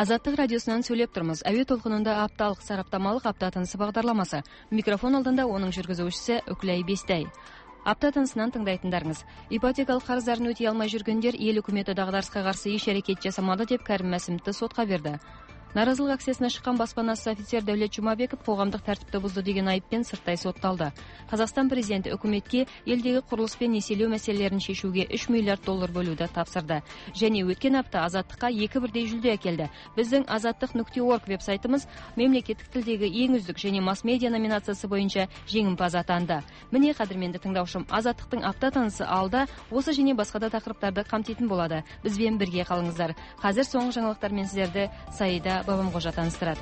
Азаттық радиосынан сөйлеп тұрмыз. Әуе толқынында апталық сараптамалық апта тынысы бағдарламасы. Микрофон алдында оның жүргізушісі Үкілай Бестай. Апта тынысынан тыңдайтындарыңыз. Ипотекалық қарыздарын өтей алмай жүргендер ел үкіметі дағдарысқа қарсы еш әрекет жасамады деп Кәрім Мәсімовті сотқа берді. Наразылық акциясына шыққан баспанасыз офицер Дәулет Жұмабеков қоғамдық тәртіпті бұзды деген айыппен сырттай сотталды. Қазақстан президенті үкіметке елдегі құрылыс пен несиелеу мәселелерін шешуге 3 миллиард доллар бөлуді тапсырды. Және өткен апта Азаттыққа 2 бірдей жүлде әкелді. Біздің azаттық.org веб-сайтымыз мемлекеттік тілдегі ең үздік және масс-медиа номинациясы бойынша жеңімпаз атанды. Міне, қадірменді тыңдаушым, Азаттықтың апта тынысы алда осы және басқа да тақырыптарды қамтитын болады. Бізбен бірге қалыңыздар. Қазір соңғы жаңалықтармен сіздерді Саида Бабамқожа таныстырады.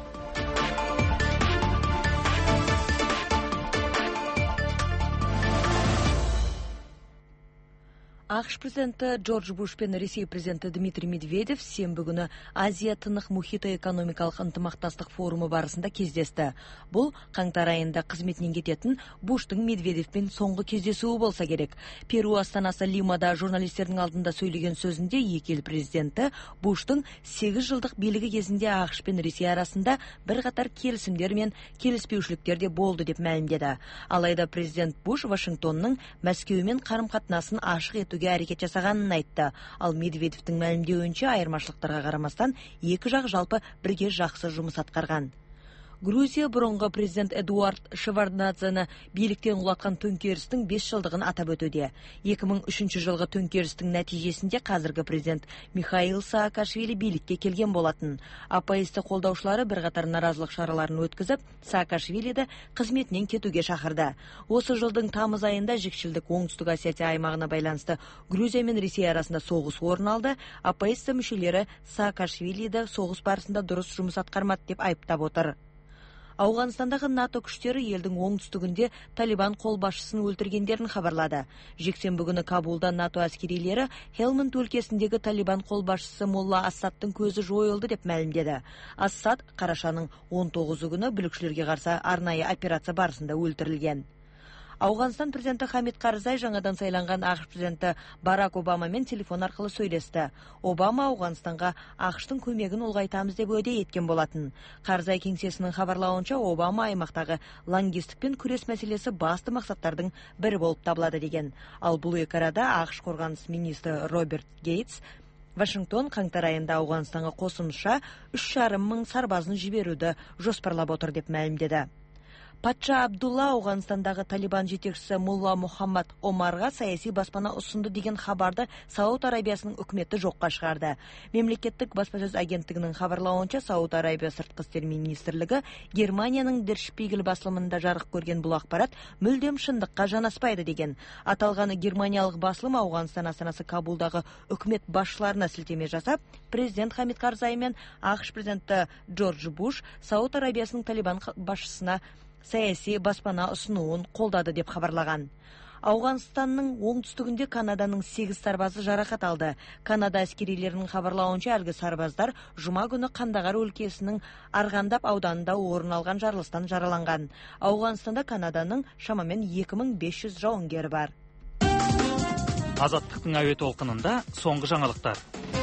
ақш президенті Джордж Буш пен Ресей президенті Дмитрий Медведев сенбі күні Азия тынық мұхиты экономикалық ынтымақтастық форумы барысында кездесті. Бұл қаңтар айында қызметінен кететін Буштың Медведевпен соңғы кездесуі болса керек. Перу астанасы Лимада журналистердің алдында сөйлеген сөзінде екі ел президенті Буштың 8 жылдық билігі кезінде ақш пен Ресей арасында бірқатар келісімдер мен келіспеушіліктер де болды деп мәлімдеді. Алайда президент Буш Вашингтонның Мәскеумен қарым-қатынасын ашық етуге әрекет жасағанын айтты. Ал Медведевтің мәлімдеуінше айырмашылықтарға қарамастан екі жақ жалпы бірге жақсы жұмыс атқарған. Грузия бұрынғы президент Эдуард Шеварднадзені биліктен құлатқан төңкерістің 5 жылдығын атап өтуде. 2003 жылғы төңкерістің нәтижесінде қазіргі президент Михаил Саакашвили билікке келген болатын. АПС қолдаушылары бірқатар наразылық шараларын өткізіп, Саакашвилиді қызметінен кетуге шақырды. Осы жылдың тамыз айында жікшілдік Оңтүстік Осетия аймағына байланысты Грузия мен Ресей арасында соғыс орын алды. АПС мүшелері Саакашвилиді соғыс барысында дұрыс жұмыс атқармады деп айыптап отыр. Ауғанстандағы НАТО күштері елдің оңтүстігінде Талибан қолбасшысын өлтіргендерін хабарлады. Жексенбі күні Кабулда НАТО әскерилері Хелманд өлкесіндегі Талибан қолбасшысы Молла Ассадтың көзі жойылды деп мәлімдеді. Ассад қарашаның 19 күні бүлікшілерге қарсы арнайы операция барысында өлтірілген. Ауғанстан президенті Хамид Карзай жаңадан сайланған ақш президенті Барак Обамамен телефон арқылы сөйлесті. Обама Ауғанстанға ақштың көмегін ұлғайтамыз деп уәде еткен болатын. Карзай кеңсесінің хабарлауынша Обама аймақтағы лаңкестікпен күрес мәселесі басты мақсаттардың бірі болып табылады деген. Ал бұл екі арада ақш қорғаныс министрі Роберт Гейтс Вашингтон қаңтар айында Ауғанстанға қосымша 3,5 мың сарбазын жіберуді жоспарлап отыр деп мәлімдеді. Патша Абдулла Ауғанстандағы Талибан жетекшісі Мулла Мухаммад Омарға саяси баспана ұсынды деген хабарды Сауд Арабиясының үкіметі жоққа шығарды. Мемлекеттік баспасөз агенттігінің хабарлауынша Сауд Арабия сыртқы істер министрлігі Германияның Der Spiegel басылымында жарық көрген бұл ақпарат мүлдем шындыққа жанаспайды деген. Аталғаны германиялық басылым Ауғанстан астанасы Кабулдағы үкімет басшыларына сілтеме жасап, президент Хамид Карзай мен ақш президенті Джордж Буш Сауд Арабиясының Талибан басшысына саяси баспана ұсынуын қолдады деп хабарлаған. Ауғанстанның оңтүстігінде Канаданың 8 сарбазы жарақат алды. Канада әскерилерінің хабарлауынша әлгі сарбаздар жұма күні Қандағар өлкесінің Арғандап ауданында орын алған жарылыстан жараланған. Ауғанстанда Канаданың шамамен 2500 жауынгері бар. Азаттықтың әуе толқынында соңғы жаңалықтар.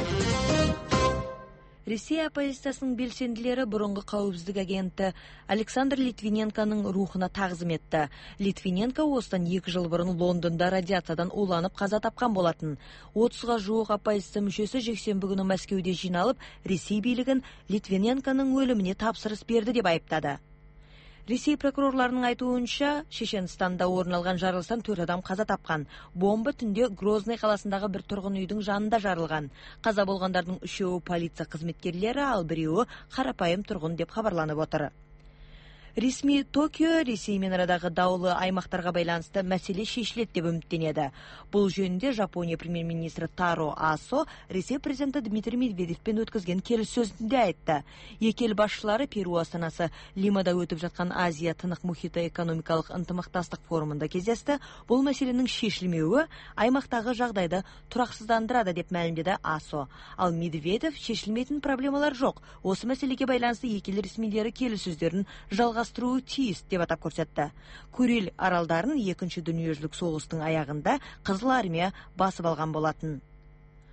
Ресей оппозициясының белсенділері бұрынғы қауіпсіздік агенті Александр Литвиненконың рухына тағзым етті. Литвиненко осыдан 2 жыл бұрын Лондонда радиациядан уланып қаза тапқан болатын. 30-ға жуық оппозиция мүшесі жексенбі күні Мәскеуде жиналып, Ресей билігін Литвиненконың өліміне тапсырыс берді деп айыптады. Ресей прокурорларының айтуынша, Шешенстанда орын алған жарылыстан 4 адам қаза тапқан. Бомба түнде Грозный қаласындағы бір тұрғын үйдің жанында жарылған. Қаза болғандардың 3-еуі полиция қызметкерлері, ал 1-еуі қарапайым тұрғын деп хабарланып отыр. Ресми Токио Ресеймен арадағы даулы аймақтарға байланысты мәселе шешіледі деп үміттенеді. Бұл жөнінде Жапония премьер-министрі Таро Асо Ресей президенті Дмитрий Медведевпен өткізген келіссөзінде айтты. Екі ел басшылары Перу астанасы Лимада өтіп жатқан Азия тынық мұхиты экономикалық ынтымақтастық форумында кездесті. Бұл мәселенің шешілмеуі аймақтағы жағдайды тұрақсыздандырады деп мәлімдеді Асо. Ал Медведев шешілмейтін проблемалар жоқ. Осы мәселеге байланысты екі ел ресмилері келіссөздерін жалғастыруы тиіс деп атап көрсетті. Курил аралдарын 2-ші дүниежүзілік соғыстың аяғында Қызыл армия басып алған болатын.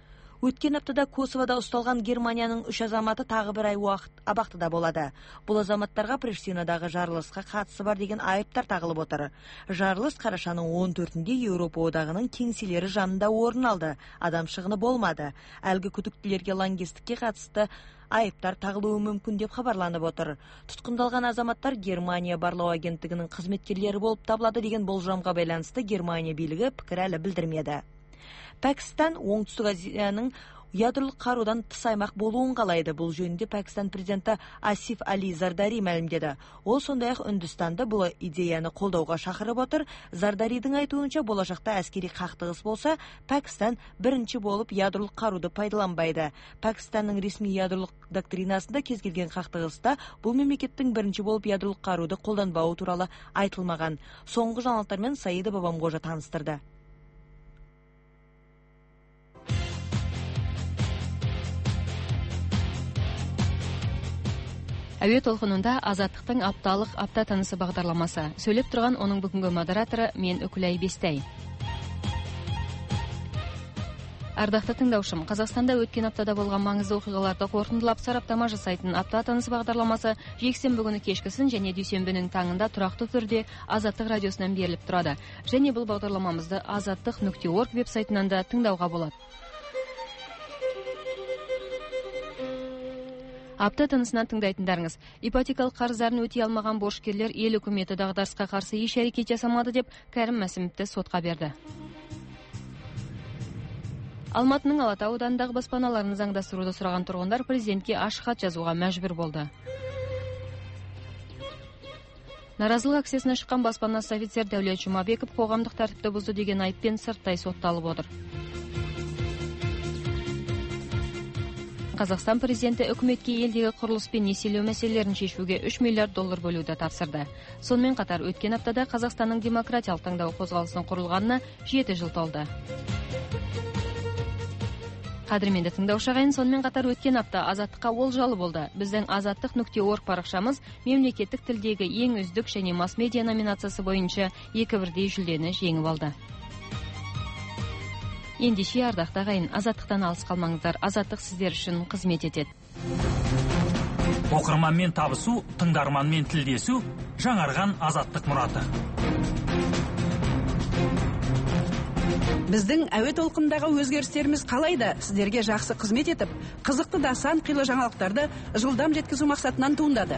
Өткен аптада Косовода ұсталған Германияның 3 азаматы тағы бір ай уақыт абақтыда болады. Бұл азаматтарға Приштинадағы жарылысқа қатысы бар деген айыптар тағылып отыр. Жарылыс қарашаның 14-інде Еуропа одағының кеңселері жанында орын алды. Адам шығыны болмады. Әлгі күдіктілерге лаңкестікке қатысты айыптар тағылуы мүмкін деп хабарланып отыр. Тұтқындалған азаматтар Германия барлау агенттігінің қызметкерлері болып табылады деген болжамға байланысты Германия билігі пікір әлі білдірмеді. Пәкістан Оңтүстік Азияның ядролық қарудан тыс аймақ болуын қалайды. Бұл жөнінде Пәкістан президенті Асиф Али Зардари мәлімдеді. Ол сондай-ақ Үндістанды бұл идеяны қолдауға шақырып отыр. Зардаридің айтуынша, болашақта әскери қақтығыс болса, Пәкістан бірінші болып ядролық қаруды пайдаланбайды. Пәкістанның ресми ядролық доктринасында кез келген қақтығыста бұл мемлекеттің бірінші болып ядролық қаруды қолданбауы туралы айтылмаған. Соңғы жаңалықтармен Саида Бабамғожа таныстырды. Әуе толқынында Азаттықтың апталық апта тынысы бағдарламасы. Сөйлеп тұрған оның бүгінгі модераторы мен Үкілай Бестай. Ардақты тыңдаушым, Қазақстанда өткен аптада болған маңызды оқиғаларды қорытындылап сараптама жасайтын апта тынысы бағдарламасы жексенбі күні кешкісін және дүйсенбінің таңында тұрақты түрде Азаттық радиосынан беріліп тұрады. Және бұл бағдарламамызды azаттық.org веб-сайтынан да тыңдауға болады. Апта тынысынан тыңдайтындарыңыз. Ипотекалық қарыздарын өтей алмаған борышкерлер ел үкіметі дағдарысқа қарсы еш әрекет жасамады деп Кәрім Мәсімовті сотқа берді. Алматының Алатау ауданындағы баспаналарын заңдастыруды сұраған тұрғындар президентке ашық хат жазуға мәжбүр болды. Наразылық акциясына шыққан баспанасы офицер Дәулет Жұмабеков қоғамдық тәртіпті бұзды деген айыппен сырттай сотталып отыр. Қазақстан президенті үкіметке елдегі құрылыс пен несиелеу мәселелерін шешуге 3 миллиард доллар бөлуді тапсырды. Сонымен қатар өткен аптада Қазақстанның демократиялық таңдау қозғалысының құрылғанына 7 жыл толды. Қадірменді тыңдаушы ағайын, сонымен қатар өткен апта Азаттыққа олжалы болды. Біздің azаттық.org парақшамыз мемлекеттік тілдегі ең үздік және масс-медиа номинациясы бойынша 2 бірдей жүлдені жеңіп алды. Ендеше ардақты ағайын, Азаттықтан алыс қалмаңыздар. Азаттық сіздер үшін қызмет етеді. Оқырманмен табысу, тыңдарманмен тілдесу, жаңарған Азаттық мұраты. Біздің әуе толқындағы өзгерістеріміз қалайда сіздерге жақсы қызмет етіп, қызықты да сан қилы жаңалықтарды жылдам жеткізу мақсатынан туындады.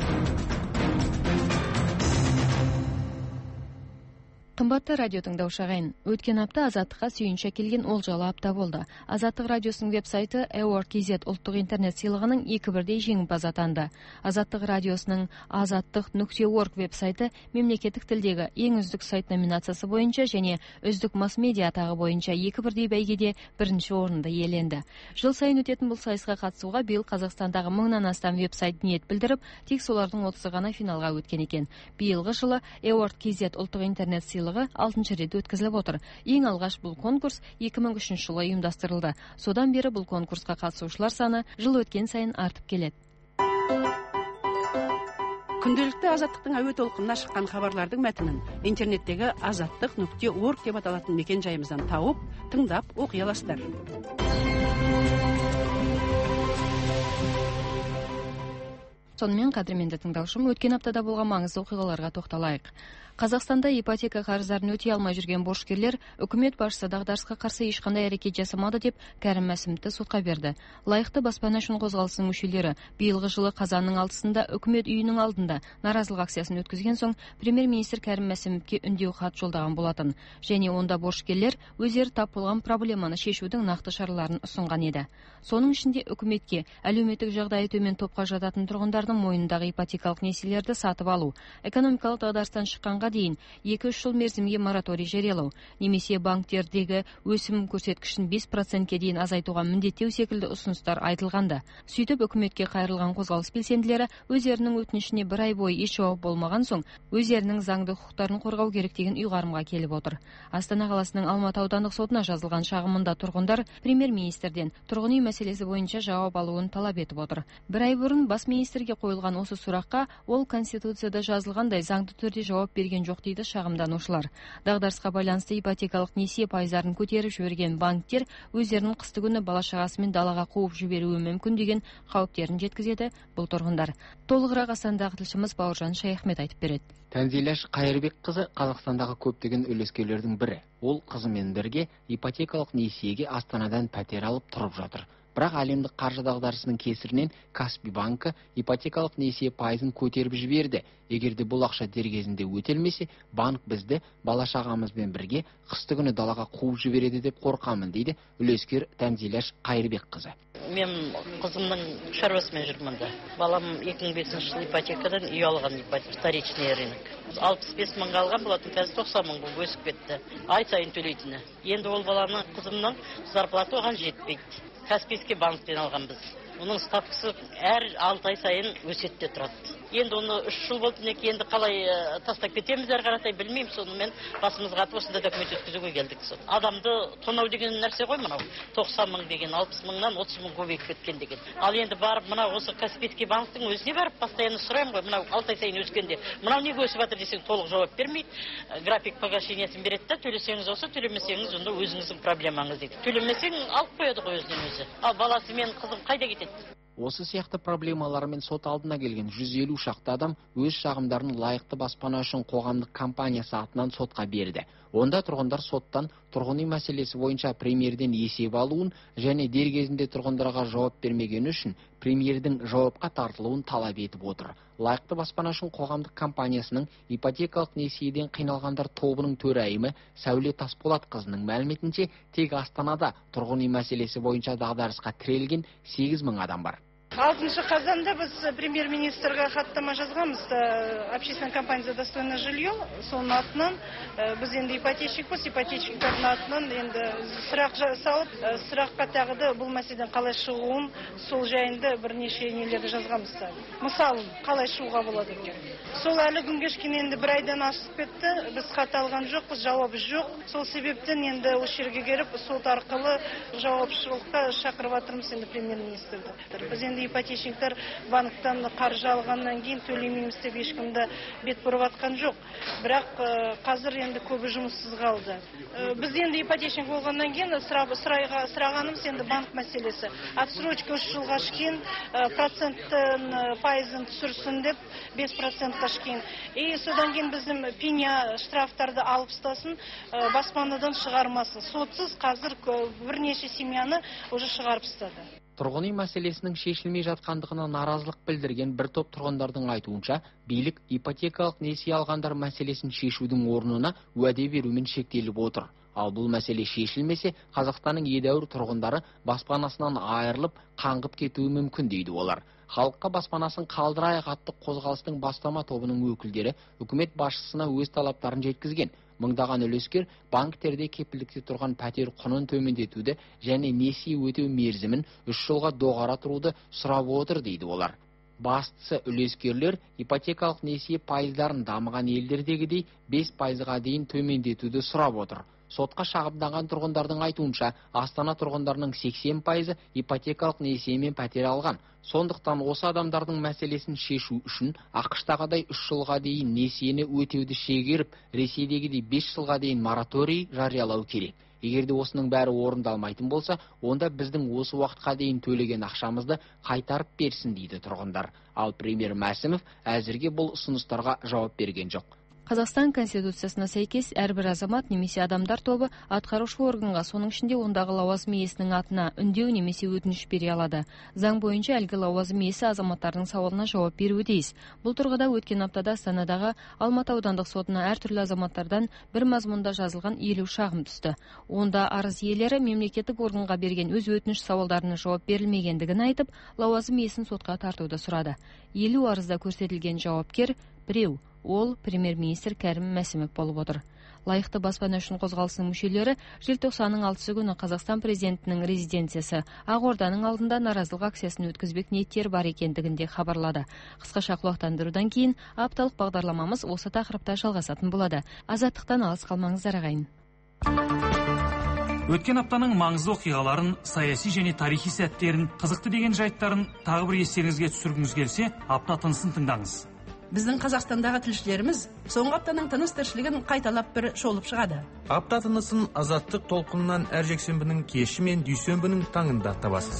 Қымбатты радио тыңдаушы ағайын, өткен апта Азаттыққа сүйінші келген олжалы апта болды. Азаттық радиосының веб-сайты EOR.KZ ұлттық интернет сыйлығының 2 бірдей жеңімпаз атанды. Азаттық радиосының azаттық.org веб-сайты мемлекеттік тілдегі ең үздік сайт номинациясы бойынша және үздік масс-медиа атағы бойынша 2 бірдей бәйгеде бірінші орынды иеленді. Жыл сайын өтетін бұл сайысқа қатысуға биыл Қазақстандағы 1000-нан астам веб-сайт ниет білдіріп, тек солардың 30-ы ғана финалға өткен екен. Биылғы жылы EOR.KZ ұлттық интернет сыйлығы 6-шы рет өткізіліп отыр. Ең алғаш бұл конкурс 2003 жылы ұйымдастырылды. Содан бері бұл конкурсқа қатысушылар саны жыл өткен сайын артып келеді. Күнделікті Азаттықтың әуе толқынына шыққан хабарлардың мәтінін интернеттегі azаттық.org деп аталатын мекен жайымыздан тауып, тыңдап, оқи аласыздар. Сонымен қадірменді тыңдаушым, өткен аптада болған маңызды оқиғаларға тоқталайық. Қазақстанда ипотека қарыздарын өтей алмай жүрген борышкерлер үкімет басшысы дағдарысқа қарсы ешқандай әрекет жасамады деп Кәрім Мәсімовті сотқа берді. Лайықты баспана үшін қозғалысының мүшелері биылғы жылы қазанның 6-сында үкімет үйінің алдында наразылық акциясын өткізген соң премьер-министр Кәрім Мәсімовке үндеу хат жолдаған болатын. Және онда борышкерлер өздері тап болған проблеманы шешудің нақты шараларын ұсынған еді. Соның ішінде үкіметке әлеуметтік жағдайы төмен топқа жататын тұрғындардың мойнындағы ипотекалық несиелерді сатып алу, экономикалық дағдарыстан шыққанға дейін 2-3 жыл мерзімге мораторий жариялау, немесе банктердегі өсім көрсеткішін 5%-ке дейін азайтуға міндеттеу секілді ұсыныстар айтылғанда. Сөйтіп үкіметке қайырылған қозғалыс белсенділері өздерінің өтінішіне 1 ай бойы еш жауап болмаған соң, өздерінің заңды құқықтарын қорғау керек деген ұйғарымға келіп отыр. Астана қаласының Алматы аудандық сотына жазылған шағымында тұрғындар премьер-министрден тұрғын үй мәселесі бойынша жауап алуын талап етіп отыр. 1 ай бұрын бас министрге қойылған осы сұраққа ол конституцияда жазылғандай заңды түрде жауап берген жоқ дейді шағымданушылар. Дағдарысқа байланысты ипотекалық несие пайыздарын көтеріп жіберген банктер өздерінің қысты күні бала-шағасымен далаға қуып жіберуі мүмкін деген қауіптерін жеткізеді бұл тұрғындар. Толығырақ Астанадағы тілшіміз Бауыржан Шаяхмет айтып береді. Тәнзилаш Қайырбекқызы Қазақстандағы көптеген үлескерлердің бірі. Ол қызымен бірге ипотекалық несиеге Астанадан пәтер алып тұрып жатыр. Бірақ әлемдік қаржы дағдарысының кесірінен Каспий банкі ипотекалық несие пайызын көтеріп жіберді. Егерде бұл ақша дер кезінде өтелмесе, банк бізді бала-шағамызбен бірге қысты күні далаға қуып жібереді деп қорқамын, дейді үлескер Тәнзилаш Қайырбекқызы. Мен қызымның шаруасымен жүрмін. Балам 2005 жылы ипотекадан үй алған, вторичный рынок. 65 мыңға алған болатын, қазір 90 мың болып өсіп кетті. Ай сайын төлейтіні. Енді ол баланың қызымның зарплаты оған жетпейді. Каспийский банктен алған біз. Оның ставкасы әр 6 ай сайын өседі де тұрады. Енді оны 3 жыл болды, енді қалай тастап кетеміз әрі қаратай білмеймін. Сонымен басымызға атып осында документ өткізуге келдік. Адамды тонау деген нәрсе ғой мынау. 90 мың деген 60 мыңнан 30 мың көбейіп кеткен деген. Ал енді барып мынау осы Каспийский банктың өзіне барып постоянно сұраймын ғой, мынау 6 ай сайын өскенде. Мынау неге өсіп жатыр десең толық жауап бермейді. График погашениесін береді да, төлесеңіз осы, төлемесеңіз онда өзіңіздің проблемаңыз дейді. Төлемесең алып қояды ғой өзінен өзі. Ал баласы мен қызым қайда кетеді? Осы сияқты проблемалармен сот алдына келген 150 шақты адам өз шағымдарын лайықты баспана үшін қоғамдық компаниясы атынан сотқа берді. Онда тұрғындар соттан тұрғын үй мәселесі бойынша премьерден есеп алуын және дер кезінде тұрғындарға жауап бермегені үшін премьердің жауапқа тартылуын талап етіп отыр. Лайықты баспана үшін қоғамдық компаниясының ипотекалық несиеден қиналғандар тобының төрайымы Сәуле Тасболатқызының мәліметінше, тек Астанада тұрғын үй мәселесі бойынша дағдарысқа тірелген 8 мың адам бар. 6 қазанда біз премьер-министрге хаттама жазғанбыз. Общественная компания за достойное жилье, соның атынан біз енді ипотечникпіз, ипотечниктардың атынан енді сұрақ салып, сұраққа тағыды бұл мәселеден қалай шығуын, сол жайында бірнеше нелерді жазғанбыз. Мысалы, қалай шығуға болады екен. Сол әлі күнге шейін енді бір айдан асып кетті, біз хат алған жоқпыз, жауап жоқ. Сол себептен енді осы жерге келіп, сот арқылы жауапшылыққа шақырып жатырмыз енді премьер-министрді. Біз енді ипотечниктер банктан қаржы алғаннан кейін төлемейміз деп ешкімді бет бұрып атқан жоқ. Бірақ қазір енді көбі жұмыссыз қалды. Біз енді ипотечник болғаннан кейін сұрағанымыз енді банк мәселесі. Отсрочка 3 жылға шейін проценттің пайызын түсірсін деп 5%-қа шейін. Содан кейін біздің пеня штрафтарды алып тастасын, баспанадан шығармасын. Сотсыз қазір бірнеше семьяны уже шығарып тастады. Тұрғын үй мәселесінің шешілмей жатқандығына наразылық білдірген бір топ тұрғындардың айтуынша, билік ипотекалық несие алғандар мәселесін шешудің орнына уәде берумен шектеліп отыр. Ал бұл мәселе шешілмесе, Қазақстанның едәуір тұрғындары баспанасынан айырылып, қаңғып кетуі мүмкін дейді олар. Халыққа баспанасын қалдырайық атты қозғалыстың бастама тобының өкілдері үкімет басшысына өз талаптарын жеткізген. Мыңдаған үлескер банктерде кепілдікте тұрған пәтер құнын төмендетуді және несие өтеу мерзімін 3 жылға доғара тұруды сұрап отыр дейді олар. Бастысы үлескерлер ипотекалық несие пайыздарын дамыған елдердегідей 5%-ға дейін төмендетуді сұрап отыр. Сотқа шағымданған тұрғындардың айтуынша, Астана тұрғындарының 80% ипотекалық несиемен пәтер алған. Сондықтан осы адамдардың мәселесін шешу үшін ақш-тағыдай 3 жылға дейін несиені өтеуді шегеріп, Ресейдегідей 5 жылға дейін мораторий жариялау керек. Егерде осының бәрі орындалмайтын болса, онда біздің осы уақытқа дейін төлеген ақшамызды қайтарып берсін дейді тұрғындар. Ал премьер Мәсімов әзірге бұл ұсыныстарға жауап берген жоқ. Қазақстан Конституциясына сәйкес әрбір азамат немесе адамдар тобы атқарушы органға, соның ішінде ондағы лауазым иесінің атына үндеу немесе өтініш бере алады. Заң бойынша әлгі лауазым иесі азаматтардың сауалына жауап беруі тиіс. Бұл тұрғыда өткен аптада Астанадағы Алматы аудандық сотына әртүрлі азаматтардан бір мазмұнда жазылған 50 шағым түсті. Онда арыз иелері мемлекеттік органға берген өз өтініш сауалдарына жауап берілмегендігін айтып, лауазым иесін сотқа тартуды сұрады. 50 арызда көрсетілген жауапкер біреу. Ол премьер-министр Кәрім Мәсімов болып отыр. Лайықты баспана үшін қозғалысының мүшелері желтоқсанның 6 күні Қазақстан президентінің резиденциясы Ақорданың алдында наразылық акциясын өткізбек ниеттері бар екендігінде хабарлады. Қысқаша құлақтандырудан кейін апталық бағдарламамыз осы тақырыпта жалғасатын болады. Азаттықтан алыс қалмаңыздар ағайын. Өткен аптаның маңызды оқиғаларын, саяси және тарихи сәттерін, қызықты деген жайттарын тағы бір естеріңізге түсіргіңіз келсе, апта тынысын тыңдаңыз. Біздің Қазақстандағы тілшілеріміз соңғы аптаның тыныс тіршілігін қайталап бір шолып шығады. Апта тынысын азаттық толқынынан әр жексенбінің кеші мен дүйсенбінің таңында табасыз.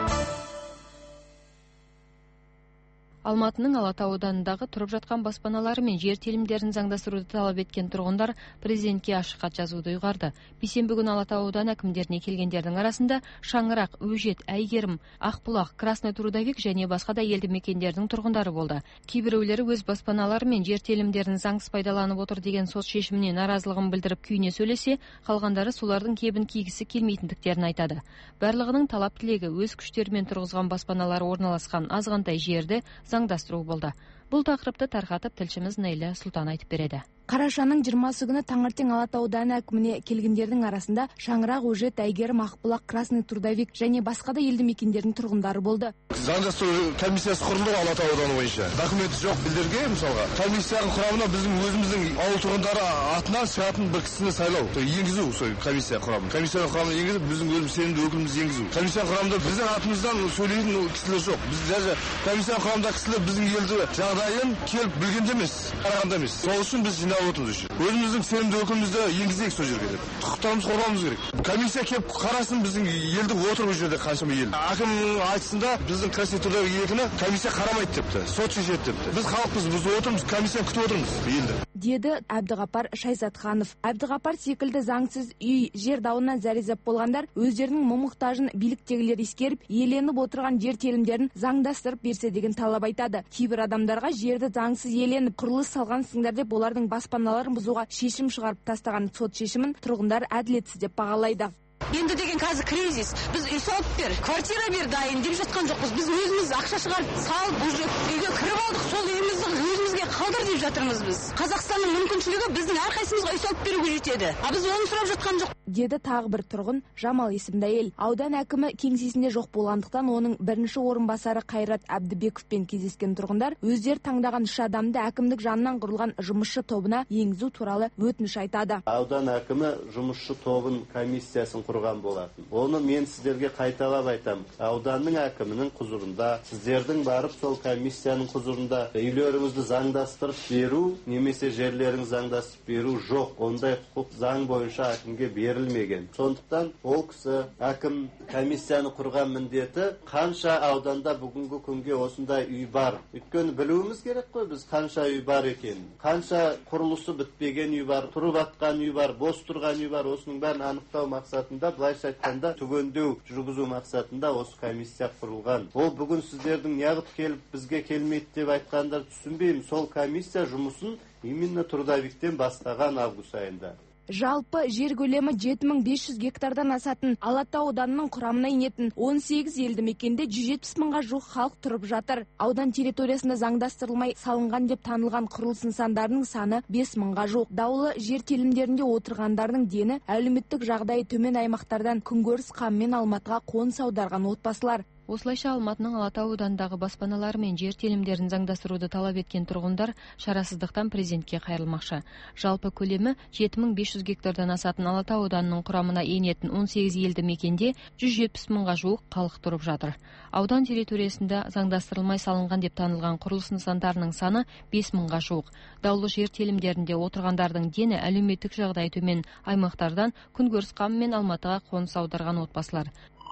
Алматының Алатау ауданындағы тұрып жатқан баспаналары мен жер телімдерін заңдастыруды талап еткен тұрғындар президентке ашық хат жазуды ұйғарды. Бейсенбі күні Алатау ауданы әкімдеріне келгендердің арасында Шаңырақ, Өжет, Әйгерім, Ақбұлақ, Красный Трудовик және басқа да елді мекендердің тұрғындары болды. Кейбіреулері өз баспаналары мен жер телімдерін заңсыз пайдаланып отыр деген сот шешіміне наразылығын білдіріп күйіне сөйлесе, қалғандары солардың кебін кигісі келмейтіндіктерін айтады. Барлығының талап тілегі өз күштерімен тұрғызған баспаналары орналасқан азғантай жерді заңдастыру болды. Бұл тақырыпты тарқатып тілшіміз Нейля Сұлтан айтып береді. Қарашаның 20 күні таңертең Алатау ауданы әкіміне келгендердің арасында Шаңырақ, Өжет, Әйгерім, Ақбұлақ, Красный Трудовик және басқа да елді мекендердің тұрғындары болды. Заңдастыру комиссиясы құрылды Алатау ауданы бойынша. Документі жоқ білдерге, мысалға. Комиссияның құрамына біздің өзіміздің ауыл тұрғындары атынан шығатын бір кісіні сайлау, енгізу сол комиссия құрамына. Комиссияның құрамына енгізіп, біздің өзіміз сенімді өкіліміз енгізу. Комиссияның құрамында біздің атымыздан сөйлейтін кісілер жоқ. Біз даже комиссияның құрамында кісілер біздің елді жағдайын келіп білгенде емес, қарағанда емес. Сол үшін біз өзіміздің сенімді өкілімізді енгізейік сол жерге деп. Құқықтарымыз қорғауымыз керек. Комиссия келіп қарасын біздің елді отыр бұл жерде қаншама ел. Әкім айтысында біздің Красный екіні комиссия қарамайды депті. Сот шешеді депті. Біз халықпыз, біз отырмыз, комиссияны күтіп отырмыз елді. Деді Әбдіғапар Шайзатханов. Әбдіғапар секілді заңсыз үй, жер дауынан зәрезап болғандар өздерінің мұқтажын биліктегілер ескеріп, иеленіп отырған жер телімдерін заңдастырып берсе деген талап айтады. Кейбір адамдарға жерді заңсыз иеленіп, құрылыс салғансыңдар деп олардың баспаналарын бұзуға шешім шығарып тастаған сот шешімін тұрғындар әділетсіз деп бағалайды. Енді деген қазір кризис. Біз үй салып бер, квартира бер дайын деп жатқан жоқпыз. Біз өзіміз ақша шығарып, салып, уже үйге кіріп алдық. Сол үйімізді өзімізге қалдыр деп жатырмыз біз. Қазақстанның мүмкіншілігі біздің әрқайсымызға үй салып беруге жетеді. А біз оны сұрап жатқан жоқ. Деді тағы бір тұрғын Жамал есімді әйел. Аудан әкімі кеңсесінде жоқ болғандықтан оның бірінші орынбасары Қайрат Әбдібековпен кездескен тұрғындар өздері таңдаған 3 адамды әкімдік жанынан құрылған жұмысшы тобына енгізу туралы өтініш айтады. Аудан әкімі жұмысшы тобын комиссиясын құрған болатын. Оны мен сіздерге қайталап айтам. Ауданның әкімінің құзырында, сіздердің барып сол комиссияның құзырында үйлеріңізді заңдастырып беру, немесе жерлеріңізді заңдастырып беру жоқ. Ондай құқық заң бойынша әкімге берілмеген. Сондықтан ол кісі әкім комиссияны құрған міндеті қанша ауданда бүгінгі күнге осындай үй бар. Өйткені білуіміз керек қой біз қанша үй бар екенін. Қанша құрылысы бітпеген үй бар, тұрып атқан үй бар, бос тұрған үй бар. Осының бәрін анықтау мақсатында, былайша айтқанда түгендеу жүргізу мақсатында осы комиссия құрылған. Ол бүгін сіздердің неғып келіп бізге келмейді деп айтқандар түсінбеймін. Сол комиссия жұмысын именно Трудовиктен бастаған август айында. Жалпы жер көлемі 7500 гектардан асатын Алатау ауданының құрамына енетін 18 елді мекенде 170 мыңға жуық халық тұрып жатыр. Аудан территориясында заңдастырылмай салынған деп танылған құрылыс нысандарының саны 5 мыңға жуық. Даулы жер телімдерінде отырғандардың дені әлеуметтік жағдайы төмен аймақтардан күнкөріс қамымен Алматыға қоныс аударған отбасылар. Осылайша Алматының Алатау ауданындағы баспаналары мен жер телімдерін заңдастыруды талап еткен тұрғындар шарасыздықтан президентке қайрылмақшы. Жалпы көлемі 7500 гектардан асатын Алатау ауданының құрамына енетін 18 елді мекенде 170 мыңға жуық халық тұрып жатыр. Аудан территориясында заңдастырылмай салынған деп танылған құрылыс нысандарының саны 5 мыңға жуық. Даулы жер телімдерінде отырғандардың дені әлеуметтік жағдайы төмен аймақтардан күнкөріс қамымен Алматыға қоныс аударған отбасылар.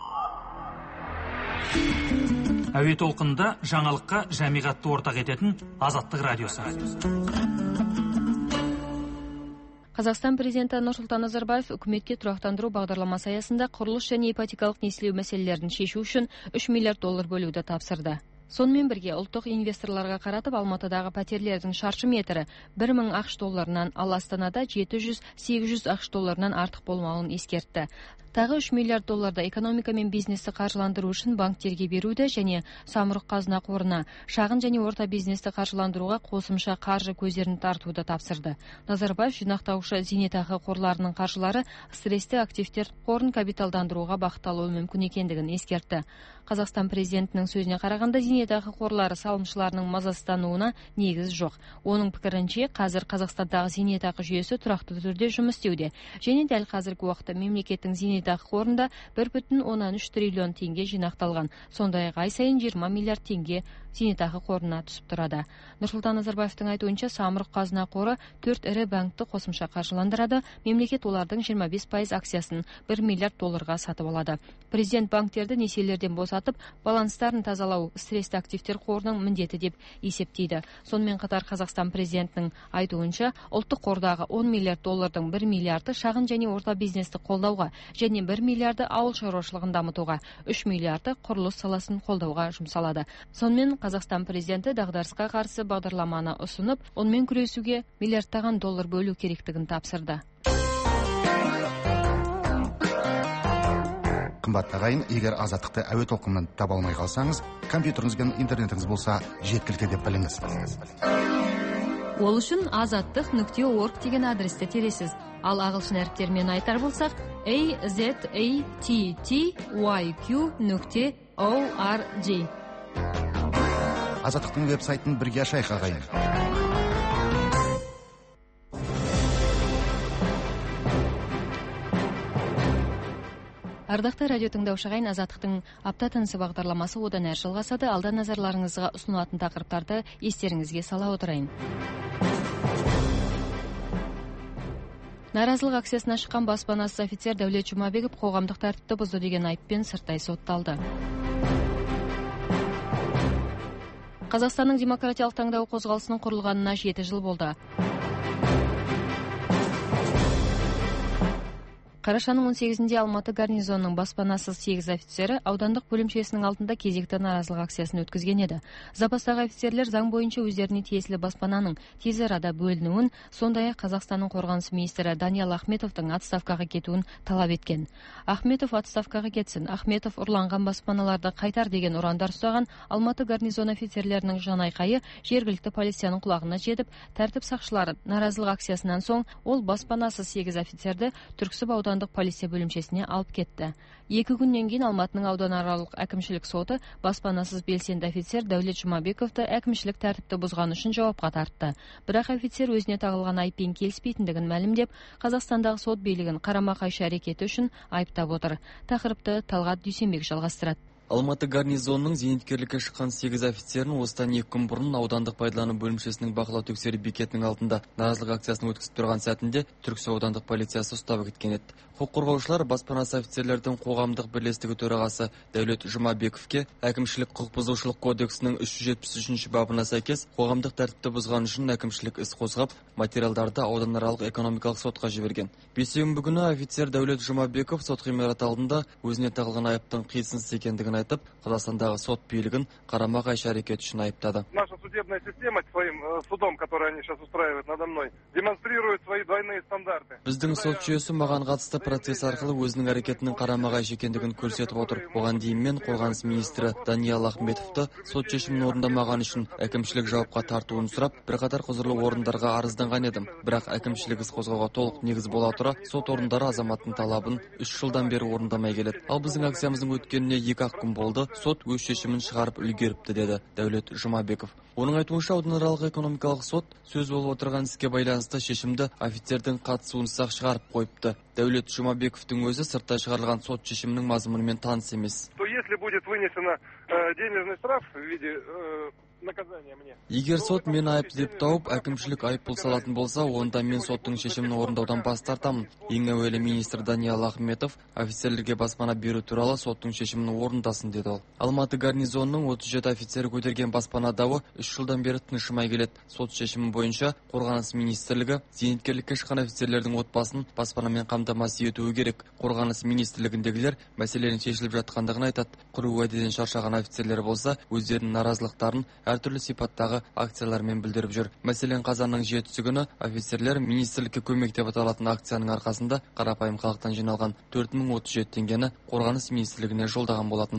Әуе толқынында жаңалыққа жамиғатты ортақ ететін Азаттық радиосы. Қазақстан президенті Нұрсұлтан Назарбаев үкіметке тұрақтандыру бағдарламасы аясында құрылыс және ипотекалық несиелеу мәселелерін шешу үшін $3 миллиард бөлуді тапсырды. Сонымен бірге ұлттық инвесторларға қаратып Алматыдағы пәтерлердің шаршы метрі $1000, ал Астанада $700-800 артық болмауын ескертті. Тағы $3 миллиард экономика мен бизнесті қаржыландыру үшін банктерге беруді және Самұрық қазына қорына шағын және орта бизнесті қаржыландыруға қосымша қаржы көздерін тартуды тапсырды. Назарбаев жинақтаушы зейнетақы қорларының қаржылары стрессті активтер қорын капиталдандыруға бағытталуы мүмкін екендігін ескертті. Қазақстан президентінің сөзіне қарағанда зейнетақы қорлары салымшыларының мазасыздануына негіз жоқ. Оның пікірінше, қазір Қазақстандағы зейнетақы жүйесі тұрақты түрде жұмыс істеуде және дәл қазіргі уақытта мемлекеттің зейнетақы зейнетақы қорында 1,13 триллион теңге жинақталған. Сондай-ақ ай сайын 20 миллиард теңге зейнетақы қорына түсіп тұрады. Нұрсұлтан Назарбаевтың айтуынша Самұрық Қазына қоры 4 ірі банкті қосымша қаржыландырады. Мемлекет олардың 25% акциясын 1 миллиард долларға сатып алады. Президент банктерді несиелерден босатып, баланстарын тазалау стрессті активтер қорының міндеті деп есептейді. Сонымен қатар Қазақстан президентінің айтуынша, ұлттық қордағы 10 миллиард доллардың 1 миллиарды шағын және орта бизнесті қолдауға және 1 миллиарды ауыл шаруашылығын дамытуға, 3 миллиарды құрылыс саласын қолдауға жұмсалады. Сонымен Қазақстан президенті дағдарысқа қарсы бағдарламаны ұсынып, онымен күресуге миллиардтаған доллар бөлу керектігін тапсырды. Қымбатты ағайын, егер азаттықты әуе толқынынан таба алмай қалсаңыз, компьютеріңіз бен интернетіңіз болса жеткілікті деп біліңіз. Ол үшін azattıq.org деген адресті тересіз. Ал ағылшын әріптермен айтар болсақ, azatttyq.org. Азаттықтың веб-сайтын бірге ашайық ағайын. Ардақты радио тыңдаушы ағайын, Азаттықтың апта тынысы бағдарламасы одан әрі жалғасады. Алда назарларыңызға ұсынылатын тақырыптарды естеріңізге сала отырайын. Наразылық акциясына шыққан баспанасыз офицер Дәулет Жұмабеков қоғамдық тәртіпті бұзды деген айыппен сырттай сотталды. Қазақстанның демократиялық таңдау қозғалысының құрылғанына 7 жыл болды. Қарашаның 18-інде Алматы гарнизонының баспанасыз 8 офицері аудандық бөлімшесінің алдында кезекті наразылық акциясын өткізген еді. Запастағы офицерлер заң бойынша өздеріне тиесілі баспананың тез арада бөлінуін, сондай-ақ Қазақстанның қорғаныс министрі Даниал Ахметовтың отставкаға кетуін талап еткен. Ахметов отставкаға кетсін, Ахметов ұрланған баспаналарды қайтар деген ұрандар ұстаған Алматы гарнизон офицерлерінің жанайқайы жергілікті полицияның құлағына жетіп, тәртіп сақшылары наразылық акциясынан соң ол баспанасыз 8 офицерді Түрксіб аудандық полиция бөлімшесіне алып кетті. 2 күннен кейін Алматының ауданаралық әкімшілік соты баспанасыз белсенді офицер Дәулет Жұмабековты әкімшілік тәртіпті бұзғаны үшін жауапқа тартты. Бірақ офицер өзіне тағылған айыппен келіспейтіндігін мәлімдеп, Қазақстандағы сот билігін қарама-қайшы әрекеті үшін айыптап отыр. Тақырыпты Талғат Дүйсенбек жалғастырады. Алматы гарнизонының зейнеткерлікке шыққан 8 офицерін осыдан 2 күн бұрын аудандық пайдалану бөлімшесінің бақылау тексеру бекетінің алдында наразылық акциясын өткізіп тұрған сәтінде Түрксіб аудандық полициясы ұстап кеткен еді. Құқық қорғаушылар баспанасы офицерлердің қоғамдық бірлестігі төрағасы Дәулет Жұмабековке әкімшілік құқық бұзушылық кодексінің 373 бабына сәйкес қоғамдық тәртіпті бұзған үшін әкімшілік іс қозғап, материалдарды ауданаралық экономикалық сотқа жіберген. Бейсенбі күні офицер Дәулет Жұмабеков сот ғимараты алдында өзіне тағылған айыптың қисынсыз екендігін айтып, Қазақстандағы сот билігін қарама-қайшы әрекет үшін айыптады. Наша судебная система своим судом, который они сейчас устраивают надо мной, демонстрирует свои двойные стандарты. Біздің сот жүйесі маған қатысты процесс арқылы өзінің әрекетінің қарама-қайшы екендігін көрсетіп отыр. Оған дейін мен қорғаныс министрі Даниал Ахметовты сот шешімін орындамаған үшін әкімшілік жауапқа тартуын сұрап, бірқатар құзырлы орындарға арызданған едім. Бірақ әкімшілік іс қозғауға толық негіз бола тұра, сот орындары азаматтың талабын 3 жылдан бері орындамай келеді. Ал біздің акциямыздың өткеніне 2 күн болды, сот өз шешімін шығарып үлгеріпті, деді Дәулет Жұмабеков. Оның айтуынша ауданаралық экономикалық сот сөз болып отырған іске байланысты шешімді офицердің қатысуынсыз шығарып қойыпты. Дәулет Жұмабековтың өзі сырттай шығарылған сот шешімінің мазмұнымен таныс емес. То если будет вынесено денежный штраф в виде наказания мне. Егер сот мені айыпты деп тауып, әкімшілік айыппұл салатын болса, онда мен соттың шешімін орындаудан бас тартамын. Ең әуелі министр Даниал Ахметов офицерлерге баспана беру туралы соттың шешімін орындасын, деді ол. Алматы гарнизонының 37 офицері көтерген баспана дауы 3 жылдан бері тыншымай келеді. Сот шешімі бойынша қорғаныс министрлігі зейнеткерлікке шыққан офицерлердің отбасын баспанамен қамтамасыз етуі керек. Қорғаныс министрлігіндегілер мәселенің шешіліп жатқандығын айтады. Құр уәдеден шаршаған офицерлер болса, өздерінің наразылықтарын әртүрлі сипаттағы акциялармен білдіріп жүр. Мәселен, қазанның 7-сі күні офицерлер министрлікке көмек деп аталатын акцияның арқасында қарапайым халықтан жиналған 4037 теңгені қорғаныс министрлігіне жолдаған болатын.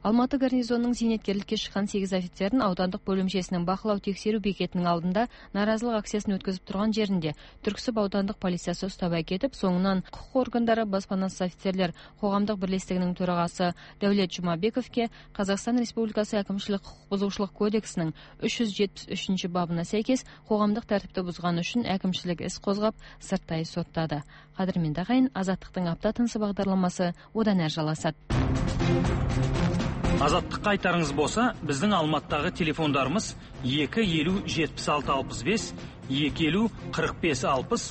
Алматы гарнизонының зейнеткерлікке шыққан 8 офицерін аудандық бөлімшесінің бақылау тексеру бекетінің алдында наразылық акциясын өткізіп тұрған жерінде Түрксіб аудандық полициясы ұстап әкетіп, соңынан құқық органдары баспанасыз офицерлер қоғамдық бірлестігінің төрағасы Дәулет Жұмабековке Қазақстан Республикасы әкімшілік құқық бұзушылық кодексінің 373 бабына сәйкес қоғамдық тәртіпті бұзған үшін әкімшілік іс қозғап сырттай соттады. Қадірменді ағайын, Азаттықтың апта тынысы бағдарламасы одан әрі жалғасады. Азаттыққа айтарыңыз болса, біздің Алматыдағы телефондарымыз 250-76-65, 250-45-60,